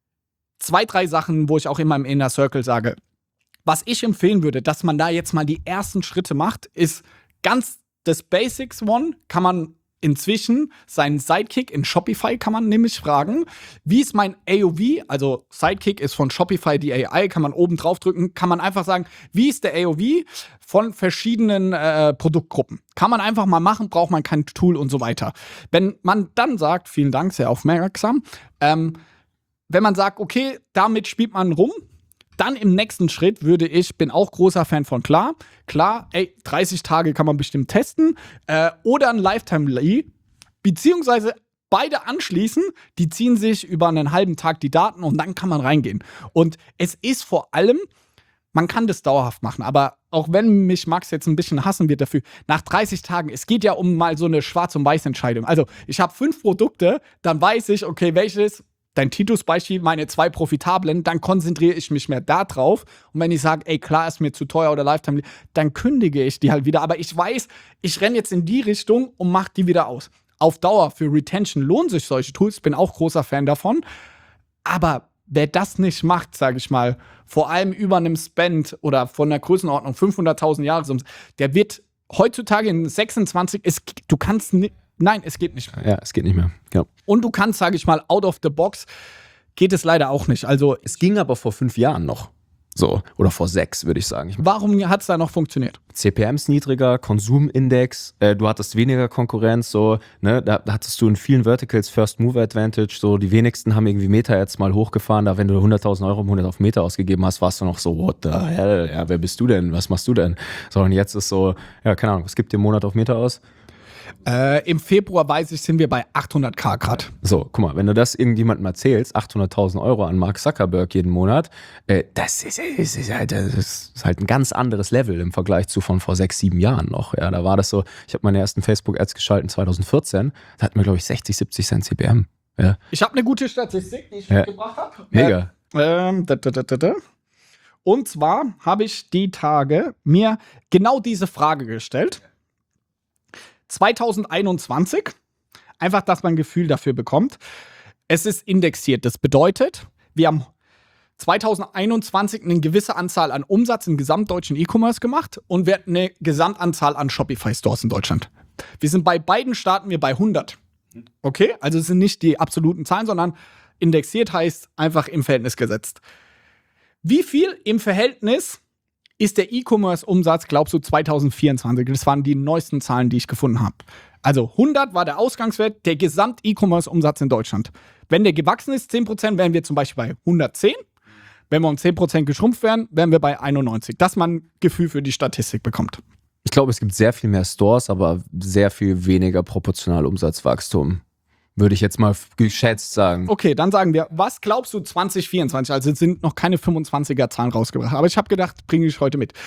2, 3 Sachen, wo ich auch in meinem Inner Circle sage, was ich empfehlen würde, dass man da jetzt mal die ersten Schritte macht, ist ganz das Basics One, kann man inzwischen seinen Sidekick in Shopify kann man nämlich fragen, wie ist mein AOV, also Sidekick ist von Shopify die AI, kann man oben drauf drücken, kann man einfach sagen, wie ist der AOV von verschiedenen Produktgruppen. Kann man einfach mal machen, braucht man kein Tool und so weiter. Wenn man dann sagt, vielen Dank, sehr aufmerksam, wenn man sagt, okay, damit spielt man rum, dann im nächsten Schritt bin auch großer Fan von Klar, ey, 30 Tage kann man bestimmt testen, oder ein Lifetime Lead, beziehungsweise beide anschließen, die ziehen sich über einen halben Tag die Daten und dann kann man reingehen. Und es ist vor allem, man kann das dauerhaft machen, aber auch wenn mich Max jetzt ein bisschen hassen wird dafür, nach 30 Tagen, es geht ja um mal so eine Schwarz- und Weiß-Entscheidung. Also ich habe 5 Produkte, dann weiß ich, okay, welches dein Titus-Beispiel, meine 2 profitablen, dann konzentriere ich mich mehr da drauf. Und wenn ich sage, ey, Klar ist mir zu teuer oder Lifetime, dann kündige ich die halt wieder. Aber ich weiß, ich renne jetzt in die Richtung und mache die wieder aus. Auf Dauer für Retention lohnen sich solche Tools, bin auch großer Fan davon. Aber wer das nicht macht, sage ich mal, vor allem über einem Spend oder von der Größenordnung 500.000 Jahresumsatz, der wird heutzutage in 26, du kannst nicht. Nein, es geht nicht mehr. Ja, es geht nicht mehr. Ja. Und du kannst, sage ich mal, out of the box, geht es leider auch nicht. Also es ging aber vor 5 Jahren noch. So. Oder vor 6, würde ich sagen. Warum hat es da noch funktioniert? CPMs niedriger, Konsumindex, du hattest weniger Konkurrenz, so, ne, da hattest du in vielen Verticals First Mover Advantage, so, die wenigsten haben irgendwie Meta jetzt mal hochgefahren, da wenn du 100.000 Euro im Monat auf Meta ausgegeben hast, warst du noch so, what the hell, ja, wer bist du denn, was machst du denn? So, und jetzt ist so, ja, keine Ahnung, was gibt dir im Monat auf Meta aus? Im Februar, weiß ich, sind wir bei 800.000 Grad. So, guck mal, wenn du das irgendjemandem erzählst, 800.000 Euro an Mark Zuckerberg jeden Monat, das ist halt ein ganz anderes Level im Vergleich zu von vor 6, 7 Jahren noch. Ja, da war das so, ich habe meine ersten Facebook-Ads geschalten 2014, da hatten wir, glaube ich, 60, 70 Cent CPM. Ja. Ich habe eine gute Statistik, die ich mitgebracht habe. Mega. Und zwar habe ich die Tage mir genau diese Frage gestellt. 2021, einfach, dass man ein Gefühl dafür bekommt. Es ist indexiert. Das bedeutet, wir haben 2021 eine gewisse Anzahl an Umsatz im gesamtdeutschen E-Commerce gemacht und wir hatten eine Gesamtanzahl an Shopify-Stores in Deutschland. Wir sind bei beiden starten wir bei 100. Okay? Also es sind nicht die absoluten Zahlen, sondern indexiert heißt einfach im Verhältnis gesetzt. Wie viel im Verhältnis ist der E-Commerce-Umsatz, glaubst du, 2024? Das waren die neuesten Zahlen, die ich gefunden habe. Also 100 war der Ausgangswert, der Gesamt-E-Commerce-Umsatz in Deutschland. Wenn der gewachsen ist, 10%, wären wir zum Beispiel bei 110. Wenn wir um 10% geschrumpft wären, wären wir bei 91. Dass man ein Gefühl für die Statistik bekommt. Ich glaube, es gibt sehr viel mehr Stores, aber sehr viel weniger proportional Umsatzwachstum. Würde ich jetzt mal geschätzt sagen. Okay, dann sagen wir, was glaubst du 2024? Also es sind noch keine 25er-Zahlen rausgebracht. Aber ich habe gedacht, bringe ich heute mit.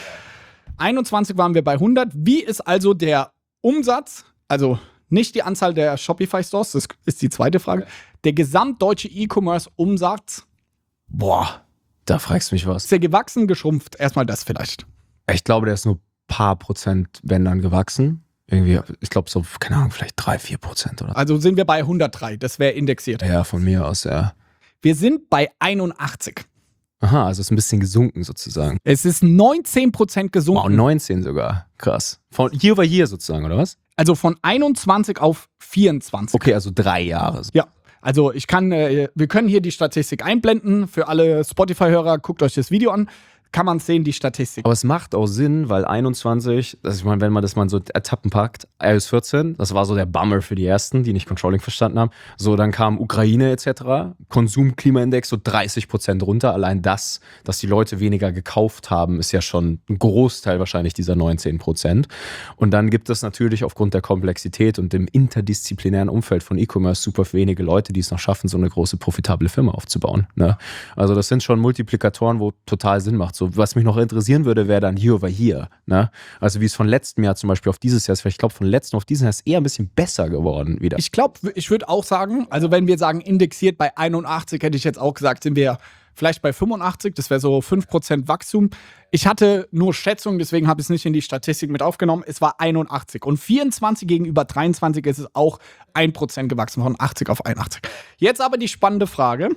21 waren wir bei 100. Wie ist also der Umsatz, also nicht die Anzahl der Shopify-Stores, das ist die zweite Frage, der gesamtdeutsche E-Commerce-Umsatz? Boah, da fragst du mich was. Ist der gewachsen, geschrumpft? Erstmal das vielleicht. Ich glaube, der ist nur ein paar Prozent, wenn dann, gewachsen. Irgendwie, ich glaube so, keine Ahnung, vielleicht 3-4% oder. Also sind wir bei 103, das wäre indexiert. Ja, von mir aus, ja. Wir sind bei 81. Aha, also ist ein bisschen gesunken sozusagen. Es ist 19% gesunken. Wow, 19 sogar. Krass. Von Year over Year sozusagen, oder was? Also von 21 auf 24. Okay, also 3 Jahre. Ja, also wir können hier die Statistik einblenden. Für alle Spotify-Hörer, guckt euch das Video an. Kann man sehen, die Statistik. Aber es macht auch Sinn, weil 21, also ich meine, wenn man das mal so Etappen packt, iOS 14, das war so der Bummer für die ersten, die nicht Controlling verstanden haben. So, dann kam Ukraine etc., Konsumklimaindex so 30% runter. Allein das, dass die Leute weniger gekauft haben, ist ja schon ein Großteil wahrscheinlich dieser 19%. Und dann gibt es natürlich aufgrund der Komplexität und dem interdisziplinären Umfeld von E-Commerce super wenige Leute, die es noch schaffen, so eine große, profitable Firma aufzubauen. Ne? Also das sind schon Multiplikatoren, wo total Sinn macht. So, was mich noch interessieren würde, wäre dann Year over Year. Ne? Also wie es von letztem Jahr zum Beispiel auf dieses Jahr ist, weil ich glaube, von letztem auf dieses Jahr ist eher ein bisschen besser geworden wieder. Ich glaube, ich würde auch sagen, also wenn wir sagen indexiert bei 81, hätte ich jetzt auch gesagt, sind wir vielleicht bei 85, das wäre so 5% Wachstum. Ich hatte nur Schätzungen, deswegen habe ich es nicht in die Statistik mit aufgenommen. Es war 81 und 24 gegenüber 23 ist es auch 1% gewachsen, von 80 auf 81. Jetzt aber die spannende Frage.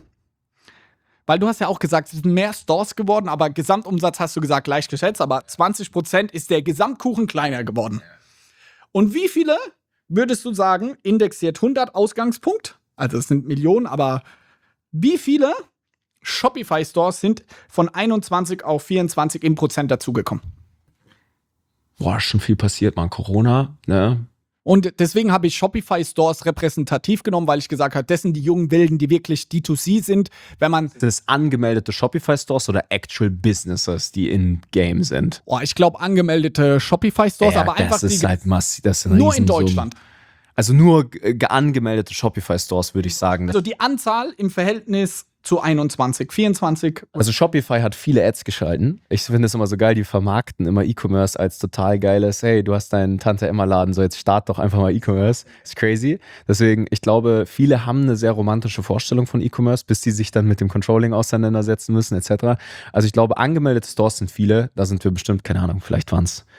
Weil du hast ja auch gesagt, es sind mehr Stores geworden, aber Gesamtumsatz hast du gesagt, leicht geschätzt, aber 20% ist der Gesamtkuchen kleiner geworden. Und wie viele, würdest du sagen, indexiert 100 Ausgangspunkt? Also es sind Millionen, aber wie viele Shopify-Stores sind von 21 auf 24 im Prozent dazugekommen? Boah, ist schon viel passiert, man. Corona, ne? Und deswegen habe ich Shopify-Stores repräsentativ genommen, weil ich gesagt habe, das sind die jungen Wilden, die wirklich D2C sind. Wenn man Das angemeldete Shopify-Stores oder Actual Businesses, die in-game sind? ich glaube, angemeldete Shopify-Stores, aber einfach das ist halt massiv, das sind nur in Riesensummen. Deutschland. Also nur angemeldete Shopify-Stores, würde ich sagen. Also die Anzahl im Verhältnis zu 21, 24. Also Shopify hat viele Ads geschalten. Ich finde es immer so geil, die vermarkten immer E-Commerce als total geiles, hey, du hast deinen Tante-Emma-Laden, so jetzt start doch einfach mal E-Commerce. Ist crazy. Deswegen, ich glaube, viele haben eine sehr romantische Vorstellung von E-Commerce, bis die sich dann mit dem Controlling auseinandersetzen müssen, etc. Also ich glaube, angemeldete Stores sind viele. Da sind wir bestimmt, keine Ahnung, vielleicht waren es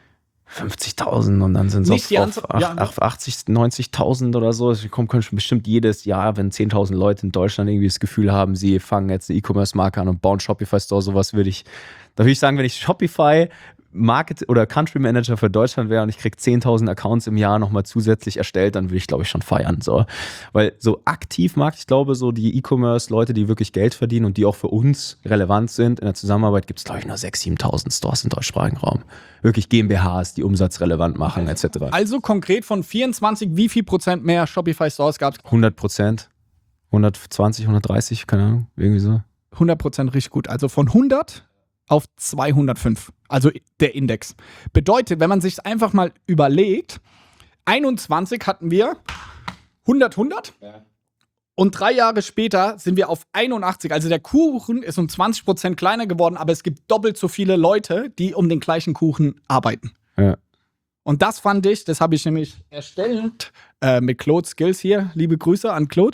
50.000 und dann sind es auf 80, 90.000 oder so. Es kommt bestimmt jedes Jahr, wenn 10.000 Leute in Deutschland irgendwie das Gefühl haben, sie fangen jetzt eine E-Commerce-Marke an und bauen Shopify-Store, sowas da würde ich sagen, wenn ich Shopify Market oder Country Manager für Deutschland wäre und ich kriege 10.000 Accounts im Jahr nochmal zusätzlich erstellt, dann würde ich, glaube ich, schon feiern. So. Weil so aktiv ich glaube, so die E-Commerce-Leute, die wirklich Geld verdienen und die auch für uns relevant sind in der Zusammenarbeit, gibt es, glaube ich, nur 6.000, 7.000 Stores im deutschsprachigen Raum. Wirklich GmbHs, die Umsatz relevant machen, etc. Also konkret von 24, wie viel Prozent mehr Shopify-Stores gab es? 100%, 120, 130, keine Ahnung, irgendwie so. 100% richtig gut. Also von 100 auf 205, also der Index. Bedeutet, wenn man sich einfach mal überlegt, 21 hatten wir 100, ja. Und 3 Jahre später sind wir auf 81. Also der Kuchen ist um 20% kleiner geworden, aber es gibt doppelt so viele Leute, die um den gleichen Kuchen arbeiten. Ja. Und das fand ich, das habe ich nämlich erstellt mit Claude Skills hier. Liebe Grüße an Claude.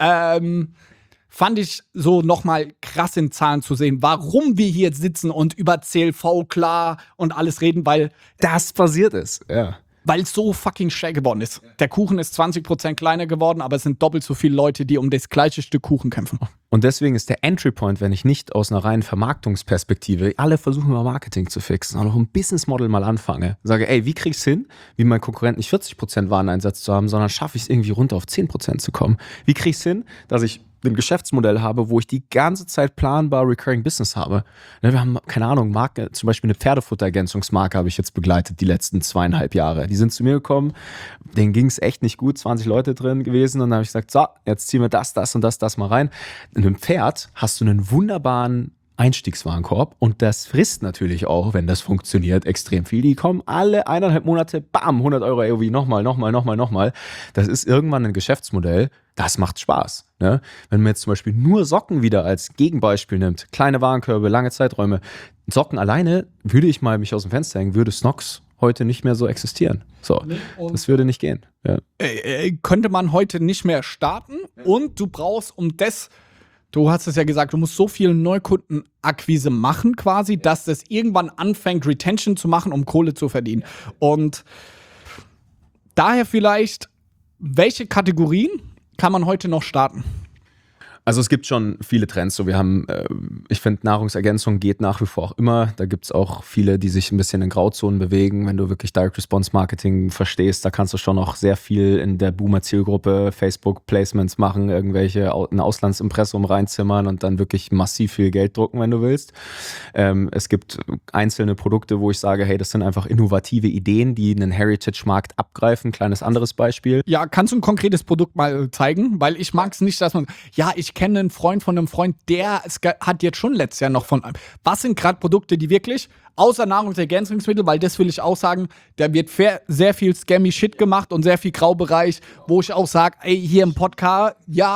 Fand ich so nochmal krass in Zahlen zu sehen, warum wir hier sitzen und über CLV klar und alles reden, weil das passiert ist, ja. weil es so fucking schwer geworden ist. Der Kuchen ist 20% kleiner geworden, aber es sind doppelt so viele Leute, die um das gleiche Stück Kuchen kämpfen. Und deswegen ist der Entry Point, wenn ich nicht aus einer reinen Vermarktungsperspektive, alle versuchen immer Marketing zu fixen, sondern auch ein Business Model mal anfange, sage, ey, wie krieg ich's hin, wie mein Konkurrent nicht 40% Wareneinsatz zu haben, sondern schaffe ich es irgendwie runter auf 10% zu kommen? Wie krieg ich's hin, dass ich ein Geschäftsmodell habe, wo ich die ganze Zeit planbar Recurring Business habe? Wir haben, keine Ahnung, Marke, zum Beispiel eine Pferdefutterergänzungsmarke habe ich jetzt begleitet die letzten 2,5 Jahre. Die sind zu mir gekommen, denen ging es echt nicht gut, 20 Leute drin gewesen und dann habe ich gesagt, so, jetzt ziehen wir das und das mal rein. In einem Pferd hast du einen wunderbaren Einstiegswarenkorb und das frisst natürlich auch, wenn das funktioniert, extrem viel. Die kommen alle 1,5 Monate, bam, 100 Euro AOV, nochmal. Das ist irgendwann ein Geschäftsmodell, das macht Spaß. Ne? Wenn man jetzt zum Beispiel nur Socken wieder als Gegenbeispiel nimmt, kleine Warenkörbe, lange Zeiträume, Socken alleine, würde ich mal mich aus dem Fenster hängen, würde Snox heute nicht mehr so existieren. So, das würde nicht gehen. Ja. Könnte man heute nicht mehr starten und du brauchst du hast es ja gesagt, du musst so viel Neukundenakquise machen quasi, dass das irgendwann anfängt, Retention zu machen, um Kohle zu verdienen. Und daher vielleicht, welche Kategorien kann man heute noch starten? Also es gibt schon viele Trends. So, wir haben, ich finde, Nahrungsergänzung geht nach wie vor auch immer. Da gibt es auch viele, die sich ein bisschen in Grauzonen bewegen. Wenn du wirklich Direct-Response-Marketing verstehst, da kannst du schon auch sehr viel in der Boomer-Zielgruppe Facebook-Placements machen, ein Auslandsimpressum reinzimmern und dann wirklich massiv viel Geld drucken, wenn du willst. Es gibt einzelne Produkte, wo ich sage, hey, das sind einfach innovative Ideen, die einen Heritage-Markt abgreifen. Kleines anderes Beispiel. Ja, kannst du ein konkretes Produkt mal zeigen? Weil ich mag es nicht, dass man, ich kenne einen Freund von einem Freund, der hat jetzt schon letztes Jahr noch von einem. Was sind gerade Produkte, die wirklich, außer Nahrungsergänzungsmittel, weil das will ich auch sagen, da wird sehr viel scammy Shit gemacht und sehr viel Graubereich, wo ich auch sage, ey, hier im Podcast,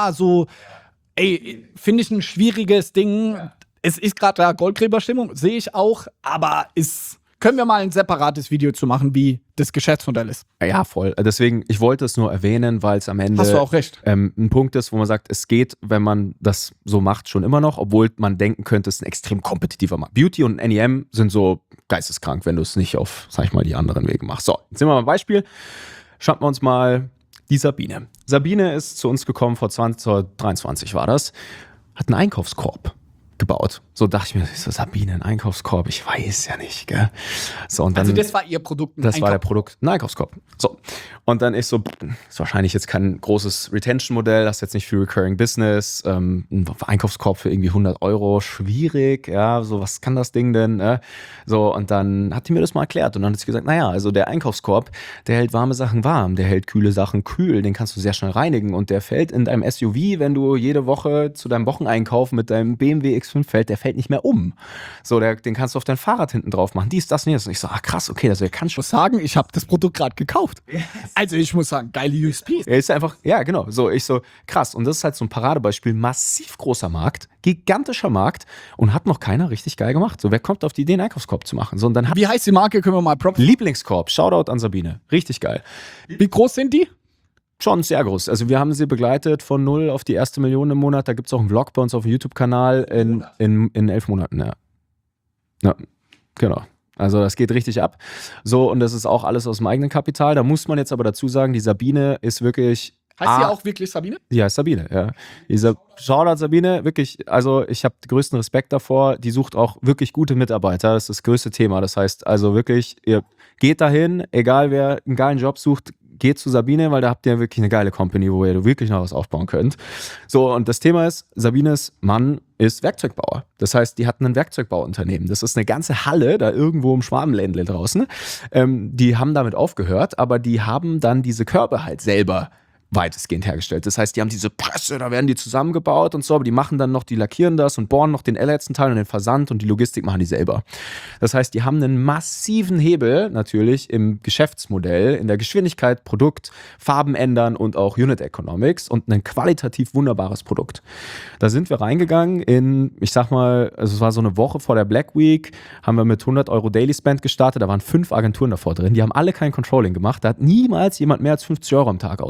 finde ich ein schwieriges Ding. Es ist gerade da Goldgräberstimmung, sehe ich auch, aber können wir mal ein separates Video zu machen, wie das Geschäftsmodell ist. Ja, voll. Deswegen, ich wollte es nur erwähnen, weil es am Ende hast du auch recht. Ein Punkt ist, wo man sagt, es geht, wenn man das so macht, schon immer noch, obwohl man denken könnte, es ist ein extrem kompetitiver Markt. Beauty und NEM sind so geisteskrank, wenn du es nicht auf, sag ich mal, die anderen Wege machst. So, jetzt nehmen wir mal ein Beispiel. Schauen wir uns mal die Sabine. Sabine ist zu uns gekommen, vor 2023 war das, hat einen Einkaufskorb gebaut. So dachte ich mir, so Sabine, ein Einkaufskorb, ich weiß ja nicht, gell? So, und dann, also das war ihr Produkt? Das war der Produkt, ein Einkaufskorb. So, und dann ist wahrscheinlich jetzt kein großes Retention-Modell, das ist jetzt nicht für Recurring Business, ein Einkaufskorb für irgendwie 100 Euro, schwierig, ja, so was kann das Ding denn? Ne? So, und dann hat die mir das mal erklärt und dann hat sie gesagt, naja, also der Einkaufskorb, der hält warme Sachen warm, der hält kühle Sachen kühl, den kannst du sehr schnell reinigen und der fällt in deinem SUV, wenn du jede Woche zu deinem Wocheneinkauf mit deinem BMW X5 fällst, der fällt nicht mehr um. So, den kannst du auf dein Fahrrad hinten drauf machen. Dies, das und jenes. Und ich so, krass, okay, also kann schon. Ich muss sagen, ich habe das Produkt gerade gekauft. Yes. Also ich muss sagen, geile USPs. Er ist einfach, ja, genau. So, ich so, krass. Und das ist halt so ein Paradebeispiel. Massiv großer Markt, gigantischer Markt und hat noch keiner richtig geil gemacht. So, wer kommt auf die Idee, einen Einkaufskorb zu machen? So, und dann wie heißt die Marke? Können wir mal Lieblingskorb. Shoutout an Sabine. Richtig geil. Wie groß sind die? Schon sehr groß. Also wir haben sie begleitet von 0 auf die erste Million im Monat. Da gibt es auch einen Vlog bei uns auf dem YouTube-Kanal in 11 Monaten. Ja, genau. Also das geht richtig ab. So, und das ist auch alles aus dem eigenen Kapital. Da muss man jetzt aber dazu sagen, die Sabine ist wirklich... Heißt sie auch wirklich Sabine? Die heißt Sabine, ja. Shoutout Sabine, wirklich, also ich habe größten Respekt davor. Die sucht auch wirklich gute Mitarbeiter. Das ist das größte Thema. Das heißt also wirklich, ihr geht dahin, egal wer einen geilen Job sucht, geht zu Sabine, weil da habt ihr wirklich eine geile Company, wo ihr wirklich noch was aufbauen könnt. So, und das Thema ist, Sabines Mann ist Werkzeugbauer. Das heißt, die hatten ein Werkzeugbauunternehmen. Das ist eine ganze Halle, da irgendwo im Schwabenländle draußen. Die haben damit aufgehört, aber die haben dann diese Körbe halt selber weitestgehend hergestellt. Das heißt, die haben diese Presse, da werden die zusammengebaut und so, aber die machen dann noch, die lackieren das und bohren noch den letzten Teil und den Versand und die Logistik machen die selber. Das heißt, die haben einen massiven Hebel natürlich im Geschäftsmodell, in der Geschwindigkeit, Produkt, Farben ändern und auch Unit Economics und ein qualitativ wunderbares Produkt. Da sind wir reingegangen ich sag mal, also es war so eine Woche vor der Black Week, haben wir mit 100 Euro Daily Spend gestartet, da waren 5 Agenturen davor drin, die haben alle kein Controlling gemacht, da hat niemals jemand mehr als 50 Euro am Tag ausgegeben.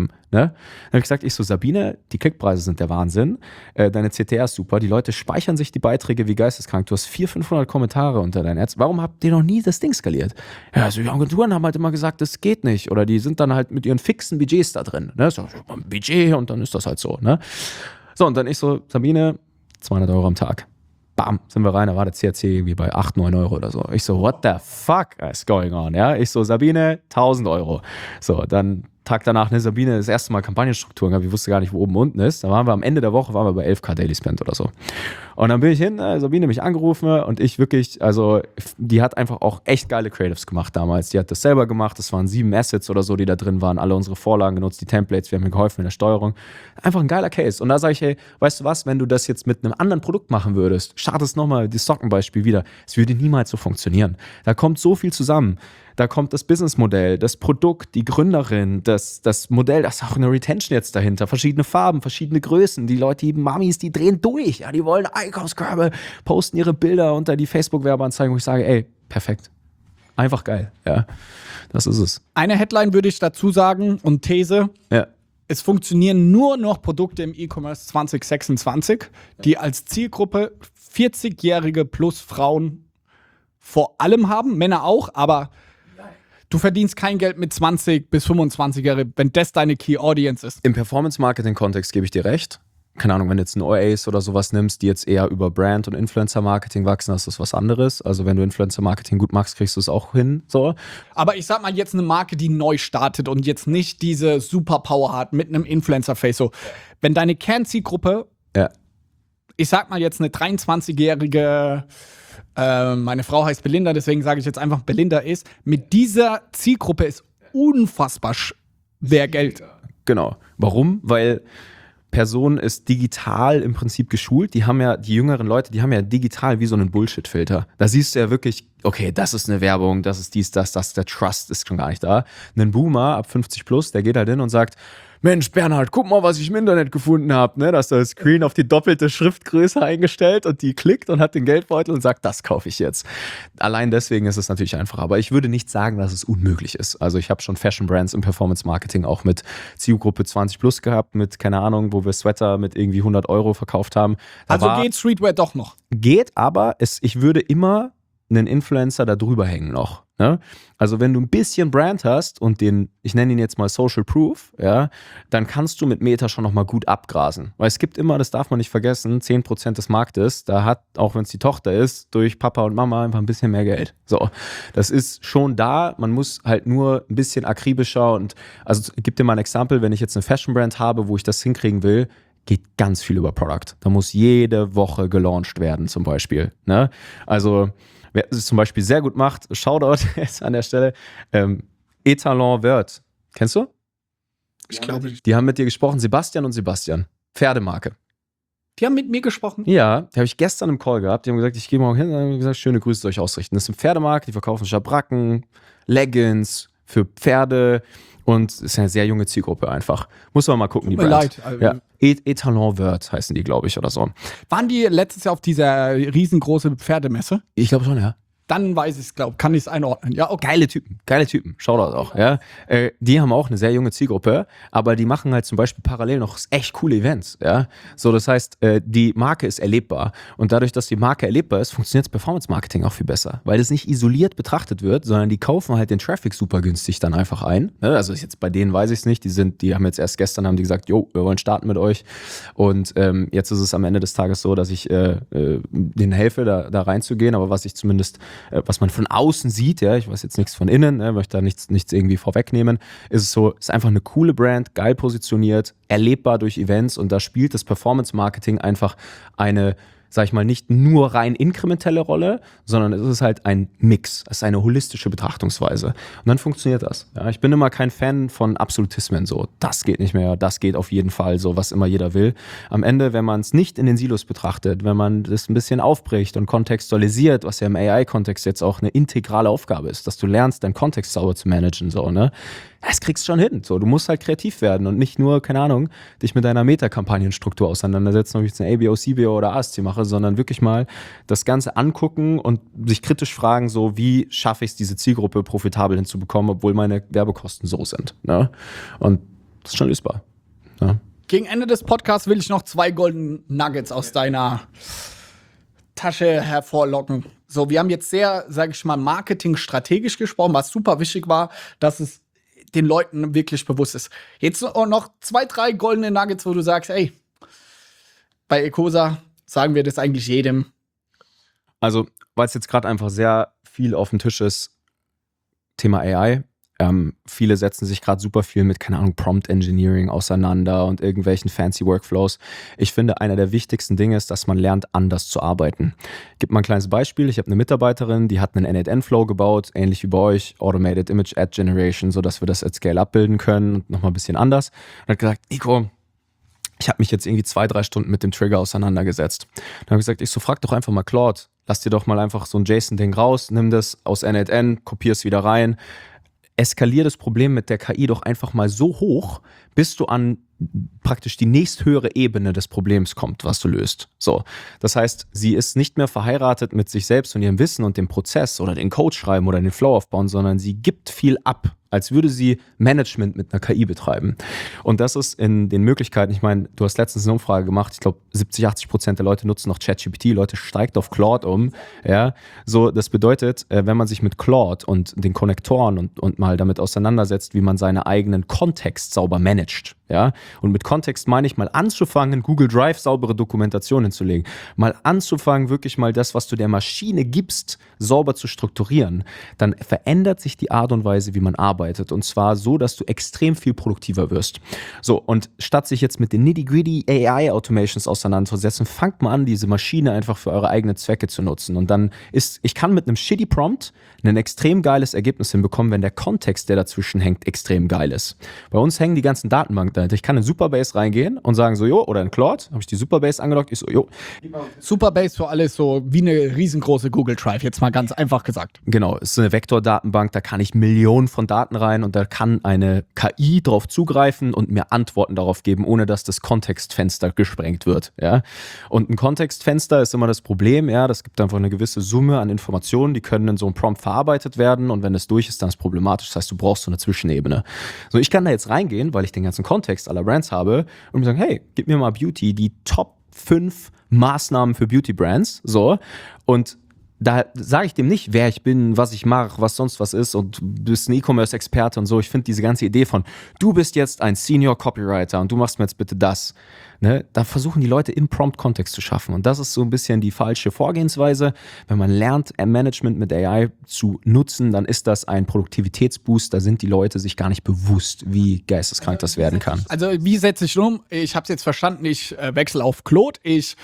geben. Ne? Dann habe ich gesagt, Sabine, die Klickpreise sind der Wahnsinn, deine CTR ist super, die Leute speichern sich die Beiträge wie geisteskrank, du hast 400-500 Kommentare unter deinen Ads, warum habt ihr noch nie das Ding skaliert? Ja, also die Agenturen haben halt immer gesagt, das geht nicht, oder die sind dann halt mit ihren fixen Budgets da drin. Ne? So, ein Budget und dann ist das halt so. Ne? So, und dann Sabine, 200 Euro am Tag. Bam, sind wir rein, da war der CAC irgendwie bei 8, 9 Euro oder so. Ich so, what the fuck is going on? Ja, Sabine, 1000 Euro. So, dann Tag danach, Sabine, das erste Mal Kampagnenstrukturen gehabt, ich wusste gar nicht, wo oben und unten ist. Da waren wir am Ende der Woche, bei 11.000 Daily Spend oder so. Und dann bin ich hin, Sabine mich angerufen und ich wirklich, die hat einfach auch echt geile Creatives gemacht damals. Die hat das selber gemacht, das waren 7 Assets oder so, die da drin waren, alle unsere Vorlagen genutzt, die Templates, wir haben ihr geholfen mit der Steuerung. Einfach ein geiler Case. Und da sage ich, hey, weißt du was, wenn du das jetzt mit einem anderen Produkt machen würdest, startest nochmal das Sockenbeispiel wieder, es würde niemals so funktionieren. Da kommt so viel zusammen. Da kommt das Businessmodell, das Produkt, die Gründerin, das Modell, da ist auch eine Retention jetzt dahinter. Verschiedene Farben, verschiedene Größen. Die Leute, die Mamis, die drehen durch. Ja, die wollen Einkaufskörbe, posten ihre Bilder unter die Facebook-Werbeanzeigen, wo ich sage, ey, perfekt. Einfach geil. Ja, das ist es. Eine Headline würde ich dazu sagen und These. Ja. Es funktionieren nur noch Produkte im E-Commerce 2026, die als Zielgruppe 40-jährige plus Frauen vor allem haben, Männer auch, aber du verdienst kein Geld mit 20 bis 25-Jährige, wenn das deine Key Audience ist. Im Performance-Marketing-Kontext gebe ich dir recht. Keine Ahnung, wenn du jetzt einen OAs oder sowas nimmst, die jetzt eher über Brand- und Influencer-Marketing wachsen, das ist was anderes. Also wenn du Influencer-Marketing gut machst, kriegst du es auch hin. So. Aber ich sag mal jetzt eine Marke, die neu startet und jetzt nicht diese Superpower hat mit einem Influencer-Face. So, wenn deine Kernzielgruppe, ich sag mal jetzt eine 23-jährige meine Frau heißt Belinda, deswegen sage ich jetzt einfach Belinda ist. Mit dieser Zielgruppe ist unfassbar schwer Geld. Genau. Warum? Weil Person ist digital im Prinzip geschult. Die jüngeren Leute, die haben ja digital wie so einen Bullshit-Filter. Da siehst du ja wirklich, okay, das ist eine Werbung, das ist dies, das, der Trust ist schon gar nicht da. Ein Boomer ab 50 plus, der geht halt hin und sagt, Mensch, Bernhard, guck mal, was ich im Internet gefunden habe. Ne? Da ist das Screen auf die doppelte Schriftgröße eingestellt und die klickt und hat den Geldbeutel und sagt, das kaufe ich jetzt. Allein deswegen ist es natürlich einfach. Aber ich würde nicht sagen, dass es unmöglich ist. Also ich habe schon Fashion-Brands im Performance-Marketing auch mit Zielgruppe 20 plus gehabt, mit, keine Ahnung, wo wir Sweater mit irgendwie 100 Euro verkauft haben. Also geht Streetwear doch noch? Geht, aber ich würde immer einen Influencer da drüber hängen noch. Ne? Also wenn du ein bisschen Brand hast und ich nenne ihn jetzt mal Social Proof, ja, dann kannst du mit Meta schon nochmal gut abgrasen. Weil es gibt immer, das darf man nicht vergessen, 10% des Marktes, da hat, auch wenn es die Tochter ist, durch Papa und Mama einfach ein bisschen mehr Geld. So, das ist schon da, man muss halt nur ein bisschen akribischer und, also ich gebe dir mal ein Beispiel, wenn ich jetzt eine Fashion Brand habe, wo ich das hinkriegen will, geht ganz viel über Product. Da muss jede Woche gelauncht werden zum Beispiel. Ne? Also wer es zum Beispiel sehr gut macht, Shoutout jetzt an der Stelle, Etalon Word. Kennst du? Ich glaube nicht. Die haben mit dir gesprochen, Sebastian und Sebastian. Pferdemarke. Die haben mit mir gesprochen? Ja, die habe ich gestern im Call gehabt. Die haben gesagt, ich gehe morgen hin und haben gesagt, schöne Grüße euch ausrichten. Das ist eine Pferdemarke, die verkaufen Schabracken, Leggings für Pferde und es ist eine sehr junge Zielgruppe einfach. Muss man mal gucken, die Brand. Tut mir leid. Ja. Etalon Word heißen die, glaube ich, oder so. Waren die letztes Jahr auf dieser riesengroßen Pferdemesse? Ich glaube schon, ja. Dann weiß ich es, kann ich es einordnen. Ja, okay. Geile Typen. Shoutout auch, ja. Die haben auch eine sehr junge Zielgruppe, aber die machen halt zum Beispiel parallel noch echt coole Events, ja. So, das heißt, die Marke ist erlebbar und dadurch, dass die Marke erlebbar ist, funktioniert das Performance-Marketing auch viel besser, weil es nicht isoliert betrachtet wird, sondern die kaufen halt den Traffic super günstig dann einfach ein. Ne? Also jetzt bei denen weiß ich es nicht, die haben jetzt erst gestern haben die gesagt, jo, wir wollen starten mit euch und jetzt ist es am Ende des Tages so, dass ich denen helfe, da reinzugehen, aber was ich zumindest was man von außen sieht, ja, ich weiß jetzt nichts von innen, möchte da nichts irgendwie vorwegnehmen, ist es so, ist einfach eine coole Brand, geil positioniert, erlebbar durch Events und da spielt das Performance-Marketing einfach eine, sag ich mal, nicht nur rein inkrementelle Rolle, sondern es ist halt ein Mix, es ist eine holistische Betrachtungsweise und dann funktioniert das. Ja, ich bin immer kein Fan von Absolutismen, so, das geht nicht mehr, das geht auf jeden Fall, so, was immer jeder will. Am Ende, wenn man es nicht in den Silos betrachtet, wenn man das ein bisschen aufbricht und kontextualisiert, was ja im AI-Kontext jetzt auch eine integrale Aufgabe ist, dass du lernst, deinen Kontext sauber zu managen, so, ne? Das kriegst du schon hin. So, du musst halt kreativ werden und nicht nur, keine Ahnung, dich mit deiner Meta-Kampagnenstruktur auseinandersetzen, ob ich jetzt eine ABO, CBO oder ASC mache, sondern wirklich mal das Ganze angucken und sich kritisch fragen, so, wie schaffe ich es, diese Zielgruppe profitabel hinzubekommen, obwohl meine Werbekosten so sind. Ne? Und Das ist schon lösbar. Ja. Gegen Ende des Podcasts will ich noch 2 Golden Nuggets aus deiner Tasche hervorlocken. So, wir haben jetzt sehr, sage ich mal, marketingstrategisch gesprochen, was super wichtig war, dass es den Leuten wirklich bewusst ist. Jetzt noch 2, 3 goldene Nuggets, wo du sagst, ey, bei Ecosa sagen wir das eigentlich jedem. Also, weil es jetzt gerade einfach sehr viel auf dem Tisch ist, Thema AI. Viele setzen sich gerade super viel mit, keine Ahnung, Prompt Engineering auseinander und irgendwelchen fancy Workflows. Ich finde, einer der wichtigsten Dinge ist, dass man lernt, anders zu arbeiten. Ich gebe mal ein kleines Beispiel. Ich habe eine Mitarbeiterin, die hat einen N8N-Flow gebaut, ähnlich wie bei euch, Automated Image Ad Generation, sodass wir das at Scale abbilden können und nochmal ein bisschen anders. Und hat gesagt, Nico, ich habe mich jetzt irgendwie 2, 3 Stunden mit dem Trigger auseinandergesetzt. Dann habe ich gesagt, frag doch einfach mal Claude, lass dir doch mal einfach so ein JSON-Ding raus, nimm das aus N8N, kopier es wieder rein, eskalier das Problem mit der KI doch einfach mal so hoch, bis du an praktisch die nächsthöhere Ebene des Problems kommt, was du löst. So, das heißt, sie ist nicht mehr verheiratet mit sich selbst und ihrem Wissen und dem Prozess oder den Code schreiben oder den Flow aufbauen, sondern sie gibt viel ab, als würde sie Management mit einer KI betreiben. Und das ist in den Möglichkeiten, ich meine, du hast letztens eine Umfrage gemacht, ich glaube 70-80% der Leute nutzen noch ChatGPT, Leute steigt auf Claude um. Ja, so, das bedeutet, wenn man sich mit Claude und den Konnektoren und mal damit auseinandersetzt, wie man seine eigenen Kontext sauber managt, ja, und mit Kontext meine ich mal anzufangen, Google Drive saubere Dokumentation hinzulegen, mal anzufangen, wirklich mal das, was du der Maschine gibst, sauber zu strukturieren, dann verändert sich die Art und Weise, wie man arbeitet, und zwar so, dass du extrem viel produktiver wirst. So, und statt sich jetzt mit den nitty-gritty AI-Automations auseinanderzusetzen, fangt mal an, diese Maschine einfach für eure eigenen Zwecke zu nutzen, und dann ich kann mit einem shitty Prompt ein extrem geiles Ergebnis hinbekommen, wenn der Kontext, der dazwischen hängt, extrem geil ist. Bei uns hängen die ganzen Datenbanken dahinter. Ich kann in Superbase reingehen und sagen so, jo, oder in Claude, habe ich die Superbase angeloggt, ich so, jo. Superbase für alles so wie eine riesengroße Google Drive, jetzt mal ganz einfach gesagt. Genau, es ist eine Vektordatenbank, da kann ich Millionen von Daten rein und da kann eine KI drauf zugreifen und mir Antworten darauf geben, ohne dass das Kontextfenster gesprengt wird. Ja? Und ein Kontextfenster ist immer das Problem, ja, das gibt einfach eine gewisse Summe an Informationen, die können in so einem Prompt verarbeitet werden, und wenn es durch ist, dann ist es problematisch. Das heißt, du brauchst so eine Zwischenebene. So, ich kann da jetzt reingehen, weil ich den ganzen Kontext aller Brands habe, und mir sagen, hey, gib mir mal Beauty, die Top 5 Maßnahmen für Beauty-Brands, so, und da sage ich dem nicht, wer ich bin, was ich mache, was sonst was ist, und du bist ein E-Commerce-Experte und so. Ich finde diese ganze Idee von, du bist jetzt ein Senior Copywriter und du machst mir jetzt bitte das, ne? Da versuchen die Leute im Prompt-Kontext zu schaffen, und das ist so ein bisschen die falsche Vorgehensweise. Wenn man lernt, Management mit AI zu nutzen, dann ist das ein Produktivitätsboost. Da sind die Leute sich gar nicht bewusst, wie geisteskrank das werden kann. Also wie setze ich um? Ich habe es jetzt verstanden, ich wechsle auf Claude, ich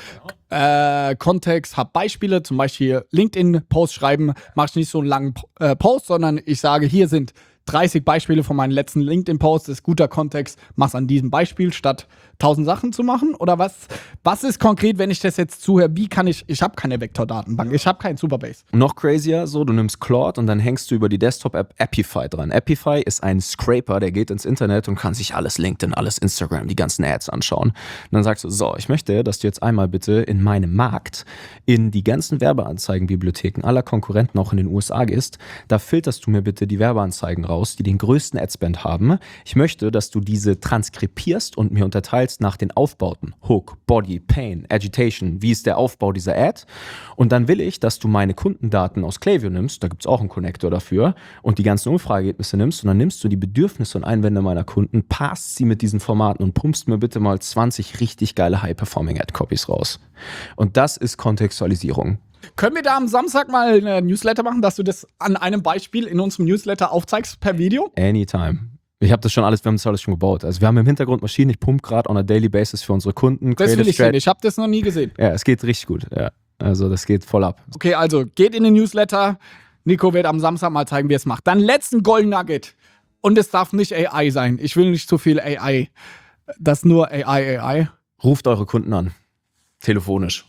Kontext, habe Beispiele, zum Beispiel LinkedIn-Post schreiben, mache ich nicht so einen langen Post, sondern ich sage, hier sind 30 Beispiele von meinen letzten LinkedIn-Posts, ist guter Kontext, mach's an diesem Beispiel, statt 1000 Sachen zu machen? Oder was ist konkret, wenn ich das jetzt zuhöre, ich habe keine Vektordatenbank, ich habe keinen Superbase. Noch crazier, so, du nimmst Claude und dann hängst du über die Desktop-App Appify dran. Appify ist ein Scraper, der geht ins Internet und kann sich alles LinkedIn, alles Instagram, die ganzen Ads anschauen. Und dann sagst du, so, ich möchte, dass du jetzt einmal bitte in meinem Markt in die ganzen Werbeanzeigenbibliotheken aller Konkurrenten auch in den USA gehst. Da filterst du mir bitte die Werbeanzeigen raus, die den größten Adspend haben. Ich möchte, dass du diese transkribierst und mir unterteilst nach den Aufbauten. Hook, Body, Pain, Agitation. Wie ist der Aufbau dieser Ad? Und dann will ich, dass du meine Kundendaten aus Klaviyo nimmst, da gibt es auch einen Connector dafür, und die ganzen Umfrageergebnisse nimmst, und dann nimmst du die Bedürfnisse und Einwände meiner Kunden, passt sie mit diesen Formaten und pumpst mir bitte mal 20 richtig geile High-Performing-Ad-Copies raus. Und das ist Kontextualisierung. Können wir da am Samstag mal eine Newsletter machen, dass du das an einem Beispiel in unserem Newsletter aufzeigst per Video? Anytime. Wir haben das alles schon gebaut. Also wir haben im Hintergrund Maschinen, ich pumpe gerade on a daily basis für unsere Kunden. Das will ich sehen, ich habe das noch nie gesehen. Ja, es geht richtig gut. Ja. Also das geht voll ab. Okay, also geht in den Newsletter. Nico wird am Samstag mal zeigen, wie er es macht. Dann letzten Golden Nugget. Und es darf nicht AI sein. Ich will nicht zu viel AI. Das ist nur AI. Ruft eure Kunden an. Telefonisch.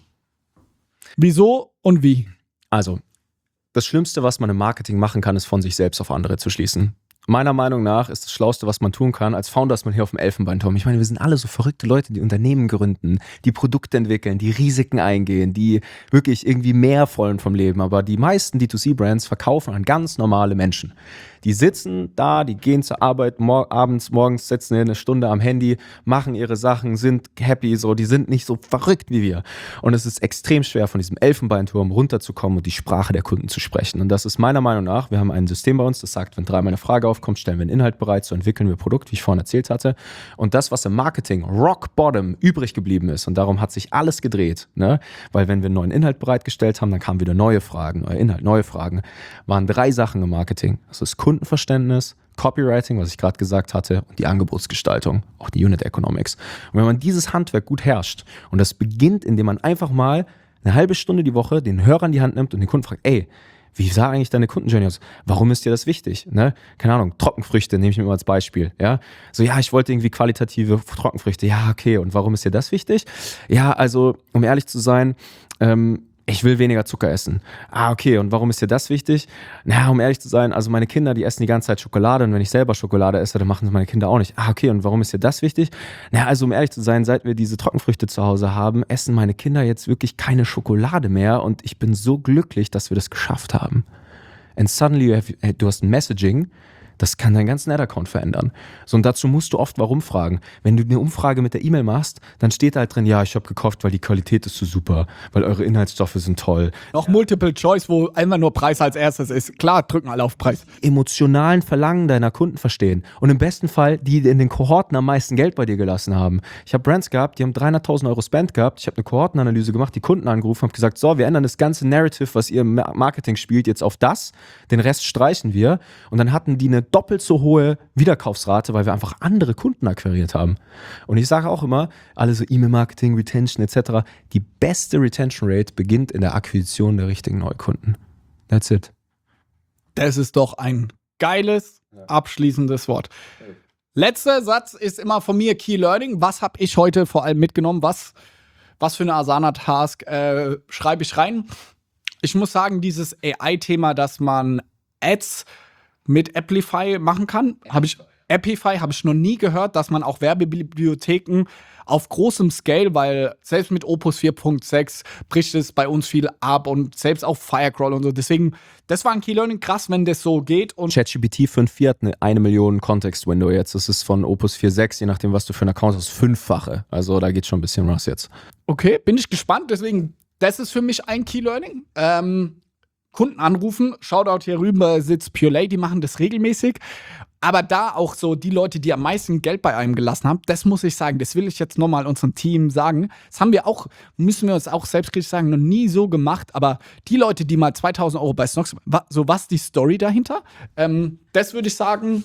Wieso und wie? Also, das Schlimmste, was man im Marketing machen kann, ist von sich selbst auf andere zu schließen. Meiner Meinung nach ist das Schlauste, was man tun kann. Als Founder ist man hier auf dem Elfenbeinturm. Ich meine, wir sind alle so verrückte Leute, die Unternehmen gründen, die Produkte entwickeln, die Risiken eingehen, die wirklich irgendwie mehr wollen vom Leben. Aber die meisten D2C-Brands verkaufen an ganz normale Menschen. Die sitzen da, die gehen zur Arbeit, morgens sitzen eine Stunde am Handy, machen ihre Sachen, sind happy, so, die sind nicht so verrückt wie wir. Und es ist extrem schwer, von diesem Elfenbeinturm runterzukommen und die Sprache der Kunden zu sprechen. Und das ist meiner Meinung nach, wir haben ein System bei uns, das sagt, wenn dreimal eine Frage aufkommt, stellen wir einen Inhalt bereit, so entwickeln wir ein Produkt, wie ich vorhin erzählt hatte. Und das, was im Marketing rock bottom übrig geblieben ist, und darum hat sich alles gedreht, ne? Weil wenn wir einen neuen Inhalt bereitgestellt haben, dann kamen wieder neue Fragen, neuer Inhalt, neue Fragen, waren 3 Sachen im Marketing. Das ist Kundenverständnis, Copywriting, was ich gerade gesagt hatte, und die Angebotsgestaltung, auch die Unit Economics. Und wenn man dieses Handwerk gut herrscht, und das beginnt, indem man einfach mal eine halbe Stunde die Woche den Hörer in die Hand nimmt und den Kunden fragt, ey, wie sah eigentlich deine Kundenjourney aus? Warum ist dir das wichtig? Ne? Keine Ahnung, Trockenfrüchte nehme ich mir mal als Beispiel. Ja? So, ja, ich wollte irgendwie qualitative Trockenfrüchte. Ja, okay, und warum ist dir das wichtig? Ja, also, um ehrlich zu sein, ich will weniger Zucker essen. Ah, okay, und warum ist dir das wichtig? Na, um ehrlich zu sein, also meine Kinder, die essen die ganze Zeit Schokolade und wenn ich selber Schokolade esse, dann machen es meine Kinder auch nicht. Ah, okay, und warum ist dir das wichtig? Na, also um ehrlich zu sein, seit wir diese Trockenfrüchte zu Hause haben, essen meine Kinder jetzt wirklich keine Schokolade mehr und ich bin so glücklich, dass wir das geschafft haben. And suddenly du hast ein Messaging, das kann deinen ganzen Ad-Account verändern. So, und dazu musst du oft warum fragen. Wenn du eine Umfrage mit der E-Mail machst, dann steht da halt drin, ja, ich habe gekauft, weil die Qualität ist so super, weil eure Inhaltsstoffe sind toll. Noch Multiple Choice, wo einmal nur Preis als erstes ist. Klar, drücken alle auf Preis. Emotionalen Verlangen deiner Kunden verstehen. Und im besten Fall, die in den Kohorten am meisten Geld bei dir gelassen haben. Ich habe Brands gehabt, die haben 300.000 Euro Spend gehabt. Ich habe eine Kohortenanalyse gemacht, die Kunden angerufen, habe gesagt, so, wir ändern das ganze Narrative, was ihr im Marketing spielt, jetzt auf das. Den Rest streichen wir. Und dann hatten die eine doppelt so hohe Wiederkaufsrate, weil wir einfach andere Kunden akquiriert haben. Und ich sage auch immer, alle so E-Mail-Marketing, Retention etc., die beste Retention Rate beginnt in der Akquisition der richtigen Neukunden. That's it. Das ist doch ein geiles, abschließendes Wort. Letzter Satz ist immer von mir Key Learning. Was habe ich heute vor allem mitgenommen? Was für eine Asana-Task schreibe ich rein? Ich muss sagen, dieses AI-Thema, dass man Ads mit Applify machen kann, habe ich noch nie gehört, dass man auch Werbebibliotheken auf großem Scale, weil selbst mit Opus 4.6 bricht es bei uns viel ab und selbst auf Firecrawl und so. Deswegen, das war ein Key Learning, krass, wenn das so geht. Und ChatGPT 5.4 hat eine Million Context-Window jetzt. Das ist von Opus 4.6, je nachdem, was du für einen Account hast, 5-fache. Also da geht schon ein bisschen was jetzt. Okay, bin ich gespannt. Deswegen, das ist für mich ein Key Learning. Kunden anrufen, Shoutout hier rüber sitzt Pure Lay, die machen das regelmäßig. Aber da auch so die Leute, die am meisten Geld bei einem gelassen haben, das muss ich sagen, das will ich jetzt nochmal unserem Team sagen. Das haben wir auch, müssen wir uns auch selbstkritisch sagen, noch nie so gemacht. Aber die Leute, die mal 2.000 Euro bei Snox, so was die Story dahinter? Das würde ich sagen,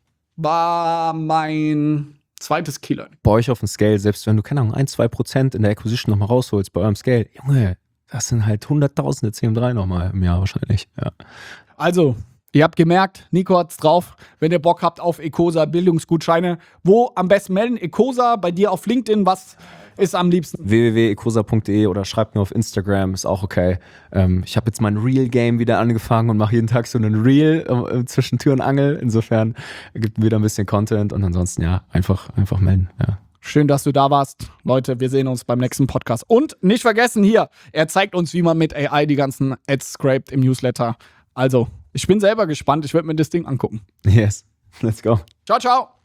war mein zweites Killer. Bei euch auf dem Scale, selbst wenn du, keine Ahnung, 1-2% in der Acquisition nochmal rausholst bei eurem Scale, Junge, das sind halt Hunderttausende CM3 nochmal im Jahr wahrscheinlich. Ja. Also, ihr habt gemerkt, Nico hat's drauf. Wenn ihr Bock habt auf Ecosa Bildungsgutscheine, wo am besten melden? Ecosa, bei dir auf LinkedIn, was ist am liebsten? www.ecosa.de oder schreibt mir auf Instagram, ist auch okay. Ich habe jetzt mein Reel-Game wieder angefangen und mache jeden Tag so einen Reel zwischen Tür und Angel. Insofern gibt wieder ein bisschen Content und ansonsten ja, einfach melden. Ja. Schön, dass du da warst. Leute, wir sehen uns beim nächsten Podcast. Und nicht vergessen hier, er zeigt uns, wie man mit AI die ganzen Ads scrapt im Newsletter. Also, ich bin selber gespannt. Ich werde mir das Ding angucken. Yes, let's go. Ciao, ciao.